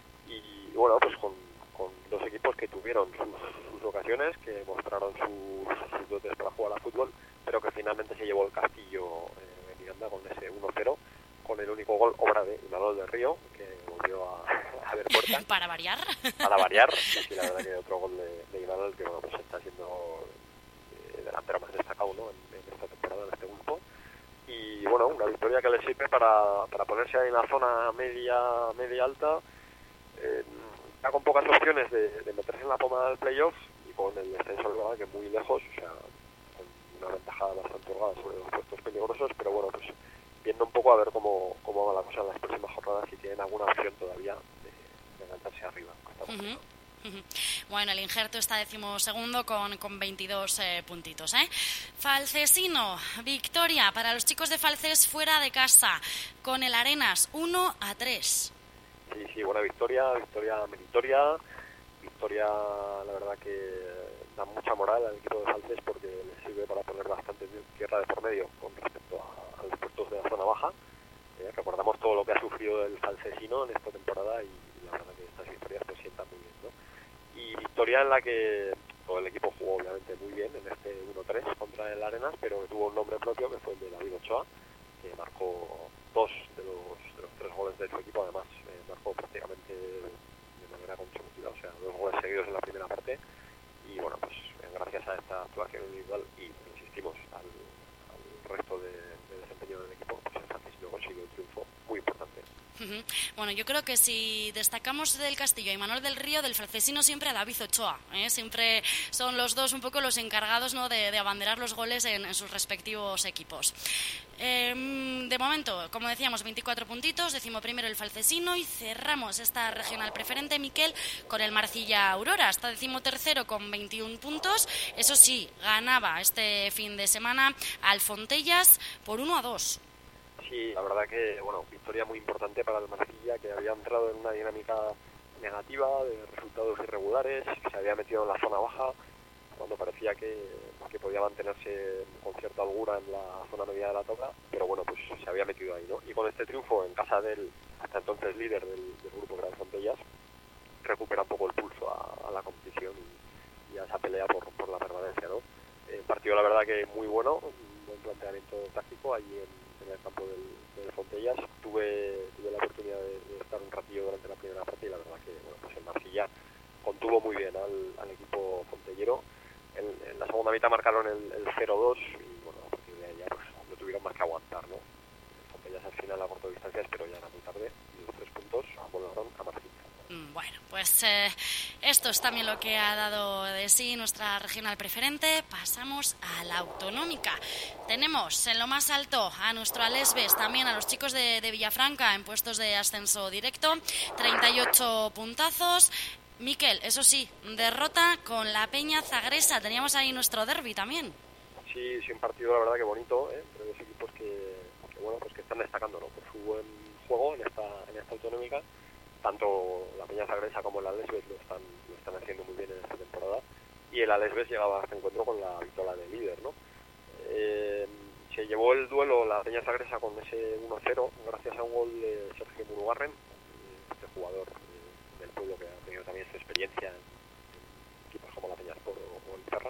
Y bueno, pues con, con dos equipos que tuvieron sus, sus ocasiones, que mostraron sus, sus dotes para jugar a fútbol, pero que finalmente se llevó el Castillo eh, de Miranda con ese uno cero, con el único gol obra de Imanol del Río, que volvió a, a ver puerta. Para variar. Para variar, y la verdad que otro gol de, de Imanol, que bueno, pues está siendo eh, delantero más destacado, ¿no? en, en esta temporada, en este grupo. Y bueno, una victoria que le sirve para, para ponerse ahí en la zona media, media alta, eh, ya con pocas opciones de, de meterse en la pomada del playoff y con el descenso, ¿verdad? Que muy lejos, o sea, con una ventaja bastante holgada sobre los puestos peligrosos, pero bueno, pues viendo un poco a ver cómo, cómo va la cosa en las próximas jornadas, si tienen alguna opción todavía de, de engancharse arriba. Uh-huh. Uh-huh. Bueno, el Injerto está decimosegundo con, con veintidós eh, puntitos, ¿eh? Falcesino, victoria para los chicos de Falces fuera de casa, con el Arenas uno a tres. Sí, sí, buena victoria, victoria meritoria, victoria, la verdad que da mucha moral al equipo de Falces porque les sirve para poner bastante tierra de por medio con respecto a, a los puestos de la zona baja. Eh, recordamos todo lo que ha sufrido el Falcesino en esta temporada y, y la verdad que estas victorias pues sientan muy bien, ¿no? Y victoria en la que todo el equipo jugó obviamente muy bien en este uno tres contra el Arenas, pero que tuvo un nombre propio que fue el de David Ochoa, que marcó dos de los, de los tres goles de su equipo, además eh, marcó prácticamente de manera consecutiva, o sea, dos goles seguidos en la primera parte, y bueno, pues eh, gracias a esta actuación individual y, insistimos, al, al resto de, de desempeño del equipo, pues el Francisco consiguió un triunfo muy importante. Uh-huh. Bueno, yo creo que si destacamos del Castillo y Manuel del Río, del Falcesino siempre a David Ochoa, ¿eh? Siempre son los dos un poco los encargados, ¿no?, de, de abanderar los goles en, en sus respectivos equipos. Eh, de momento, como decíamos, veinticuatro puntitos, decimoprimero el Falcesino, y cerramos esta regional preferente, Miquel, con el Marcilla Aurora, hasta decimotercero con veintiún puntos. Eso sí, ganaba este fin de semana al Fontellas por uno a dos. Sí, la verdad que, bueno, victoria muy importante para el Marcilla, que había entrado en una dinámica negativa de resultados irregulares, que se había metido en la zona baja cuando parecía que, que podía mantenerse con cierta holgura en la zona media de la tabla, pero bueno, pues se había metido ahí, ¿no? Y con este triunfo en casa del hasta entonces líder del, del grupo Gran Fontellas, recupera un poco el pulso a, a la competición y, y a esa pelea por, por la permanencia, ¿no? El partido, la verdad que muy bueno, un buen planteamiento táctico allí en en el campo del, del Fontellas. Tuve, tuve la oportunidad de, de estar un ratillo durante la primera parte y la verdad que bueno, pues el Marcilla contuvo muy bien al, al equipo fontellero. En, en la segunda mitad marcaron el, el cero dos y bueno, a partir de ahí ya pues no tuvieron más que aguantar, ¿no? El Fontellas al final a corto distancias, pero ya era muy tarde y los tres puntos volaron a Marcilla. Bueno, pues eh, esto es también lo que ha dado de sí nuestra regional preferente. Pasamos a la autonómica. Tenemos en lo más alto a nuestro Alesbes, también a los chicos de, de Villafranca en puestos de ascenso directo, treinta y ocho puntazos. Miquel, eso sí, derrota con la Peña Zagresa. Teníamos ahí nuestro derbi también. Sí, sí, un partido la verdad que bonito, ¿eh? Entre dos equipos que, que bueno, pues que están destacando, ¿no?, por su buen juego en esta en esta autonómica. Tanto la Peña Zagresa como el Alesbes lo están, lo están haciendo muy bien en esta temporada, y el Alesbes llegaba a este encuentro con la victoria de líder, ¿no? Eh, se llevó el duelo la Peña Zagresa con ese uno cero gracias a un gol de Sergio Murugarren, este jugador eh, del pueblo que ha tenido también su experiencia en, en equipos como la Peña Sport o, o el Terra.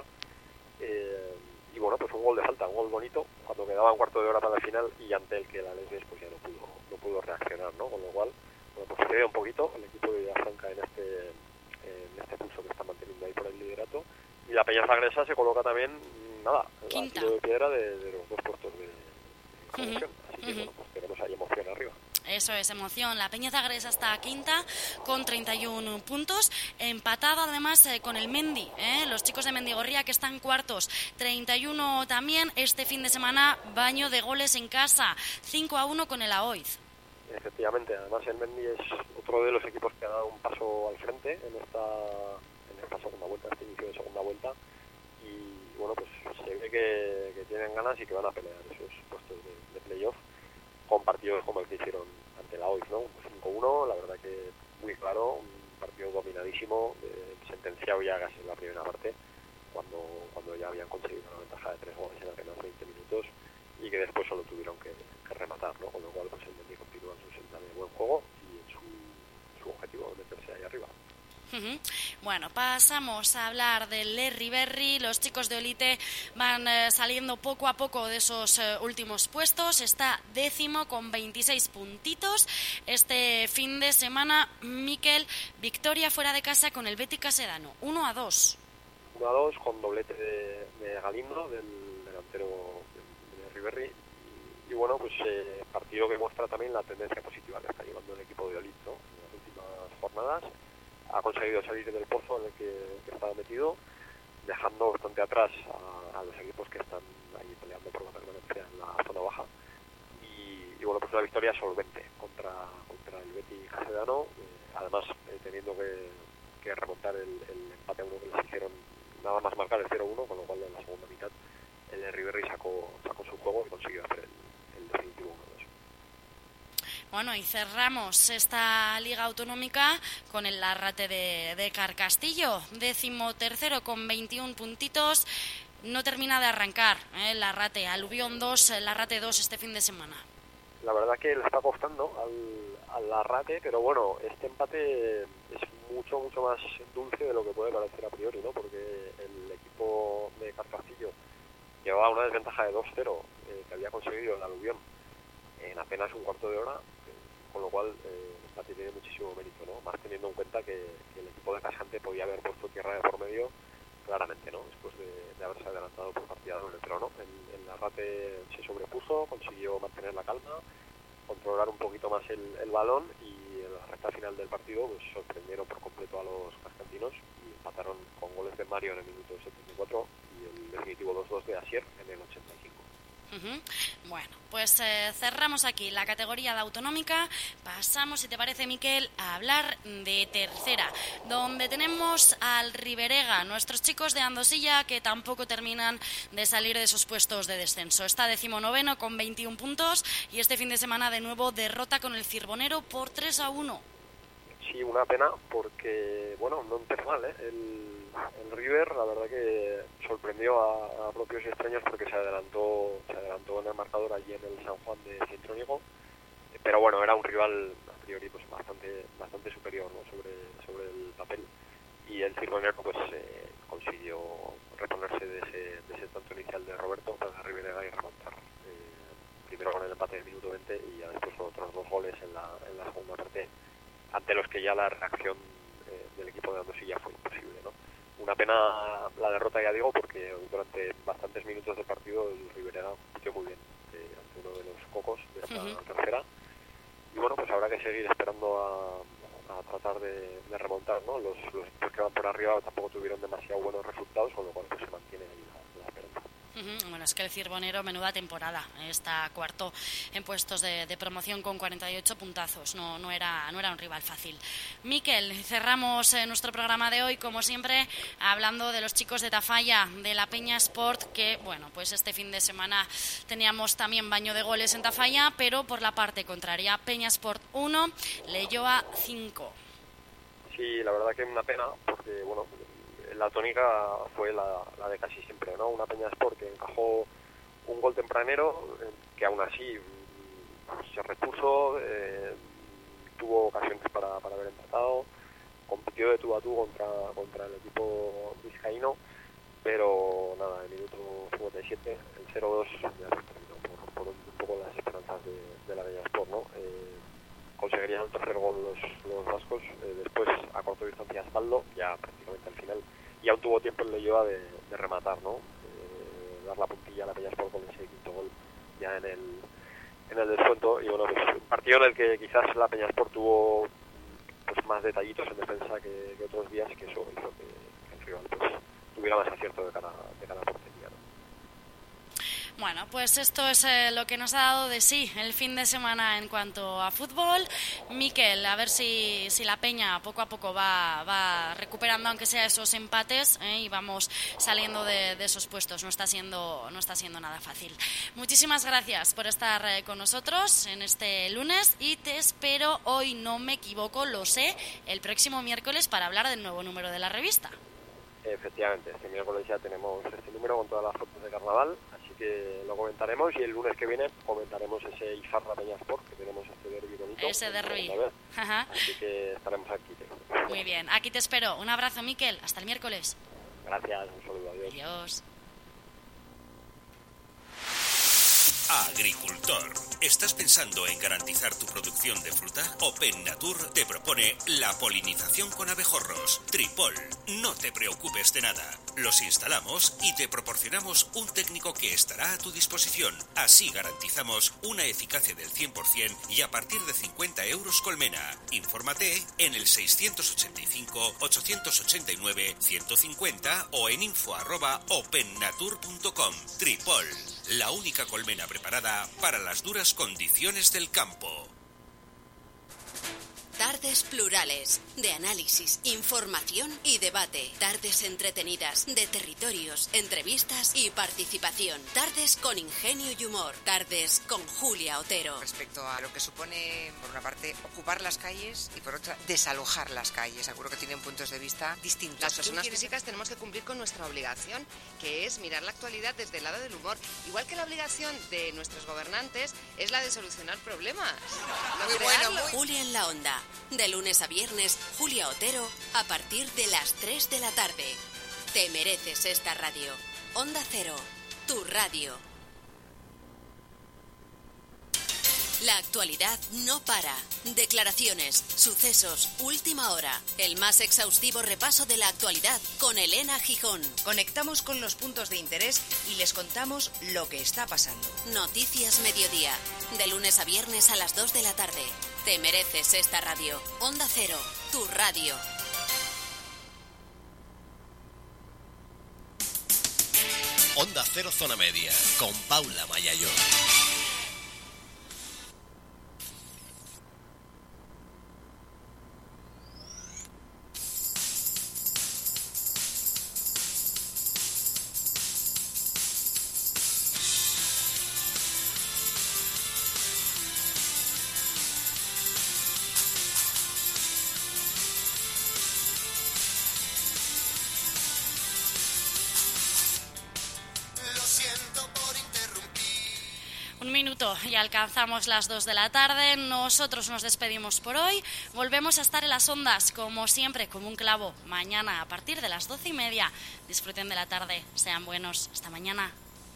Eh, y bueno, pues un gol de falta, un gol bonito, cuando quedaba un cuarto de hora para el final y ante el que el Alesbes pues ya no pudo, no pudo reaccionar, ¿no? Con lo cual, bueno, pues se queda un poquito el equipo de Villafranca en este en este pulso que está manteniendo ahí por el liderato, y la Peña Zagresa se coloca también, nada, quinta, al tiro de piedra de, de los dos puestos de, de uh-huh. Así que uh-huh. bueno, pues tenemos ahí emoción arriba. Eso es, emoción. La Peña Zagresa está quinta con treinta y uno puntos, empatado además eh, con el Mendi, ¿eh? Los chicos de Mendigorría que están cuartos, treinta y uno también. Este fin de semana, baño de goles en casa, cinco a uno con el Aoiz. Efectivamente, además el Mendi es otro de los equipos que ha dado un paso al frente en esta, en esta segunda vuelta, este inicio de segunda vuelta, y bueno, pues se ve que, que tienen ganas y que van a pelear esos puestos de, de playoff con partidos como el que hicieron ante la O I F, ¿no? cinco uno, la verdad que muy claro, un partido dominadísimo, eh, sentenciado ya casi en la primera parte, cuando cuando ya habían conseguido una ventaja de tres goles en apenas veinte minutos y que después solo tuvieron que, que rematar, ¿no? Con lo cual pues el Mendy continúa en su senda de buen juego y en su, su objetivo de meterse ahí arriba. Uh-huh. Bueno, pasamos a hablar del Lerri Berri. Los chicos de Olite van eh, saliendo poco a poco de esos eh, últimos puestos. Está décimo con veintiséis puntitos. Este fin de semana, Miquel, victoria fuera de casa con el Betis Casedano, uno a dos. uno a dos con doblete de, de Galindo, del delantero de, de Lerri Berri. Y, y bueno, pues eh, partido que muestra también la tendencia positiva que está llevando el equipo de Olite, ¿no? En las últimas jornadas ha conseguido salir del pozo en el que, que estaba metido, dejando bastante atrás a, a los equipos que están ahí peleando por la permanencia en la zona baja. Y, y bueno, pues una victoria solvente contra, contra el Betis Casedano, eh, además eh, teniendo que, que remontar el, el empate a uno que les hicieron, nada más marcar el cero uno, con lo cual en la segunda mitad el Lerri Berri sacó, sacó su juego y consiguió hacer el, el definitivo uno dos. Bueno, y cerramos esta Liga Autonómica con el Larrate de, de Carcastillo, décimo tercero con veintiún puntitos. No termina de arrancar ¿eh? el Larrate, Aluvión dos, el Larrate dos este fin de semana. La verdad que le está costando al, al Larrate, pero bueno, este empate es mucho, mucho más dulce de lo que puede parecer a priori, ¿no? Porque el equipo de Carcastillo llevaba una desventaja de dos cero eh, que había conseguido el Aluvión en apenas un cuarto de hora, con lo cual eh, el empate tiene muchísimo mérito, ¿no? Más teniendo en cuenta que, que el equipo de Casante podía haber puesto tierra de por medio claramente, ¿no? Después de, de haberse adelantado por partida doble, pero no, el, el Larrate se sobrepuso, consiguió mantener la calma, controlar un poquito más el, el balón y en la recta final del partido pues sorprendieron por completo a los cascantinos y empataron con goles de Mario en el minuto setenta y cuatro y el definitivo dos dos de Asier en el ochenta y cinco. Uh-huh. Bueno, pues eh, cerramos aquí la categoría de autonómica. Pasamos, si te parece, Miquel, a hablar de tercera, donde tenemos al Riberega, nuestros chicos de Andosilla que tampoco terminan de salir de esos puestos de descenso. Está decimonoveno con veintiún puntos y este fin de semana de nuevo derrota con el Cirbonero por tres a uno. Sí, una pena porque, bueno, no empezó mal, ¿eh? El, el River, la verdad que sorprendió a, a propios y extraños porque se adelantó se adelantó en el marcador allí en el San Juan de Cintrónigo, pero bueno, era un rival a priori pues bastante bastante superior, ¿no? sobre sobre el papel, y el Cirbonero pues eh, consiguió reponerse de ese, de ese tanto inicial de Roberto para Riverega y remontar eh, primero con el empate del minuto veinte y ya después con otros dos goles en la, en la segunda parte, ante los que ya la reacción eh, del equipo de Andosilla fue imposible, ¿no? Una pena la derrota, ya digo, porque durante bastantes minutos de partido el Riverega compitió muy bien eh, ante uno de los cocos de esta uh-huh. tercera. Y bueno, pues habrá que seguir esperando a, a tratar de, de remontar, ¿no? Los, los equipos que van por arriba tampoco tuvieron demasiado buenos resultados, con lo cual pues se mantiene ahí la, la esperanza. Uh-huh. Bueno, es que el Cirbonero, menuda temporada, está cuarto en puestos de, de promoción con cuarenta y ocho puntazos, no, no, era, no era un rival fácil. Miquel, cerramos eh, nuestro programa de hoy, como siempre, hablando de los chicos de Tafalla, de la Peña Sport, que, bueno, pues este fin de semana teníamos también baño de goles en Tafalla, pero por la parte contraria, Peña Sport uno, Leioa cinco. Sí, la verdad que es una pena, porque, bueno, la tónica fue la, la de casi siempre, ¿no? Una Peña Sport que encajó un gol tempranero, eh, que aún así pues, se repuso, eh, tuvo ocasiones para, para haber empatado, compitió de tú a tú contra, contra el equipo vizcaíno, pero nada, en el minuto cincuenta y siete, el cero dos, ya se terminó por, por un, un poco las esperanzas de, de la Peña Sport, ¿no? Eh, conseguirían el tercer gol los, los vascos, eh, después a corta distancia Asfaldo, ya prácticamente al final, y aún tuvo tiempo el Leioa de, de rematar, ¿no? Eh, dar la puntilla a la Peña Sport con ese quinto gol ya en el en el descuento. Y bueno, pues un partido en el que quizás la Peñasport tuvo pues más detallitos en defensa que, que otros días, que eso hizo que, que el rival pues tuviera más acierto de cara, de cara a portería, ¿no? Bueno, pues esto es eh, lo que nos ha dado de sí el fin de semana en cuanto a fútbol. Miquel, a ver si, si la Peña poco a poco va, va recuperando, aunque sea esos empates, ¿eh? Y vamos saliendo de, de esos puestos. No está siendo, no está siendo nada fácil. Muchísimas gracias por estar eh, con nosotros en este lunes y te espero, hoy no me equivoco, lo sé, el próximo miércoles para hablar del nuevo número de la revista. Efectivamente, este miércoles ya tenemos este número con todas las fotos de carnaval, así que lo comentaremos y el lunes que viene comentaremos ese Ifarra Peñasport, que tenemos este derbi bonito. Ese derbi. Ajá. Así que estaremos aquí. Muy bien, aquí te espero. Un abrazo, Miquel. Hasta el miércoles. Gracias, un saludo, adiós. Adiós. Agricultor, ¿estás pensando en garantizar tu producción de fruta? Open Natur te propone la polinización con abejorros. Tripol, no te preocupes de nada. Los instalamos y te proporcionamos un técnico que estará a tu disposición. Así garantizamos una eficacia del cien por ciento y a partir de cincuenta euros colmena. Infórmate en el seiscientos ochenta y cinco, ochocientos ochenta y nueve, ciento cincuenta o en info arroba opennatur punto com. Tripol, la única colmena preparada para las duras condiciones del campo. Tardes plurales, de análisis, información y debate. Tardes entretenidas, de territorios, entrevistas y participación. Tardes con ingenio y humor. Tardes con Julia Otero. Respecto a lo que supone, por una parte, ocupar las calles y por otra, desalojar las calles. Seguro que tienen puntos de vista distintos. Las personas físicas tenemos que cumplir con nuestra obligación, que es mirar la actualidad desde el lado del humor. Igual que la obligación de nuestros gobernantes es la de solucionar problemas. No muy bueno, muy... Julia en la Onda. De lunes a viernes, Julia Otero, a partir de las tres de la tarde. Te mereces esta radio. Onda Cero, tu radio. La actualidad no para. Declaraciones, sucesos, última hora. El más exhaustivo repaso de la actualidad con Elena Gijón. Conectamos con los puntos de interés y les contamos lo que está pasando. Noticias Mediodía. De lunes a viernes a las dos de la tarde. Te mereces esta radio. Onda Cero, tu radio. Onda Cero Zona Media, con Paula Mayayo. Y alcanzamos las dos de la tarde. Nosotros nos despedimos por hoy. Volvemos a estar en las ondas, como siempre, como un clavo, mañana a partir de las doce y media. Disfruten de la tarde, sean buenos. Hasta mañana.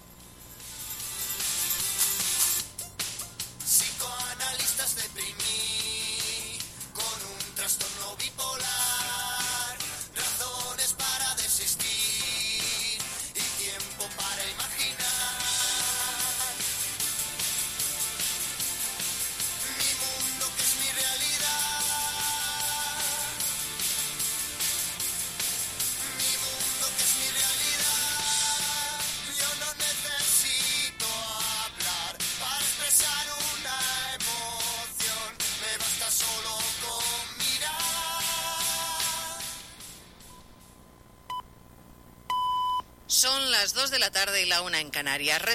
Psicoanalistas deprimí con un trastorno bipolar, razones para desistir y tiempo para imaginar. Son las dos de la tarde y la una en Canarias.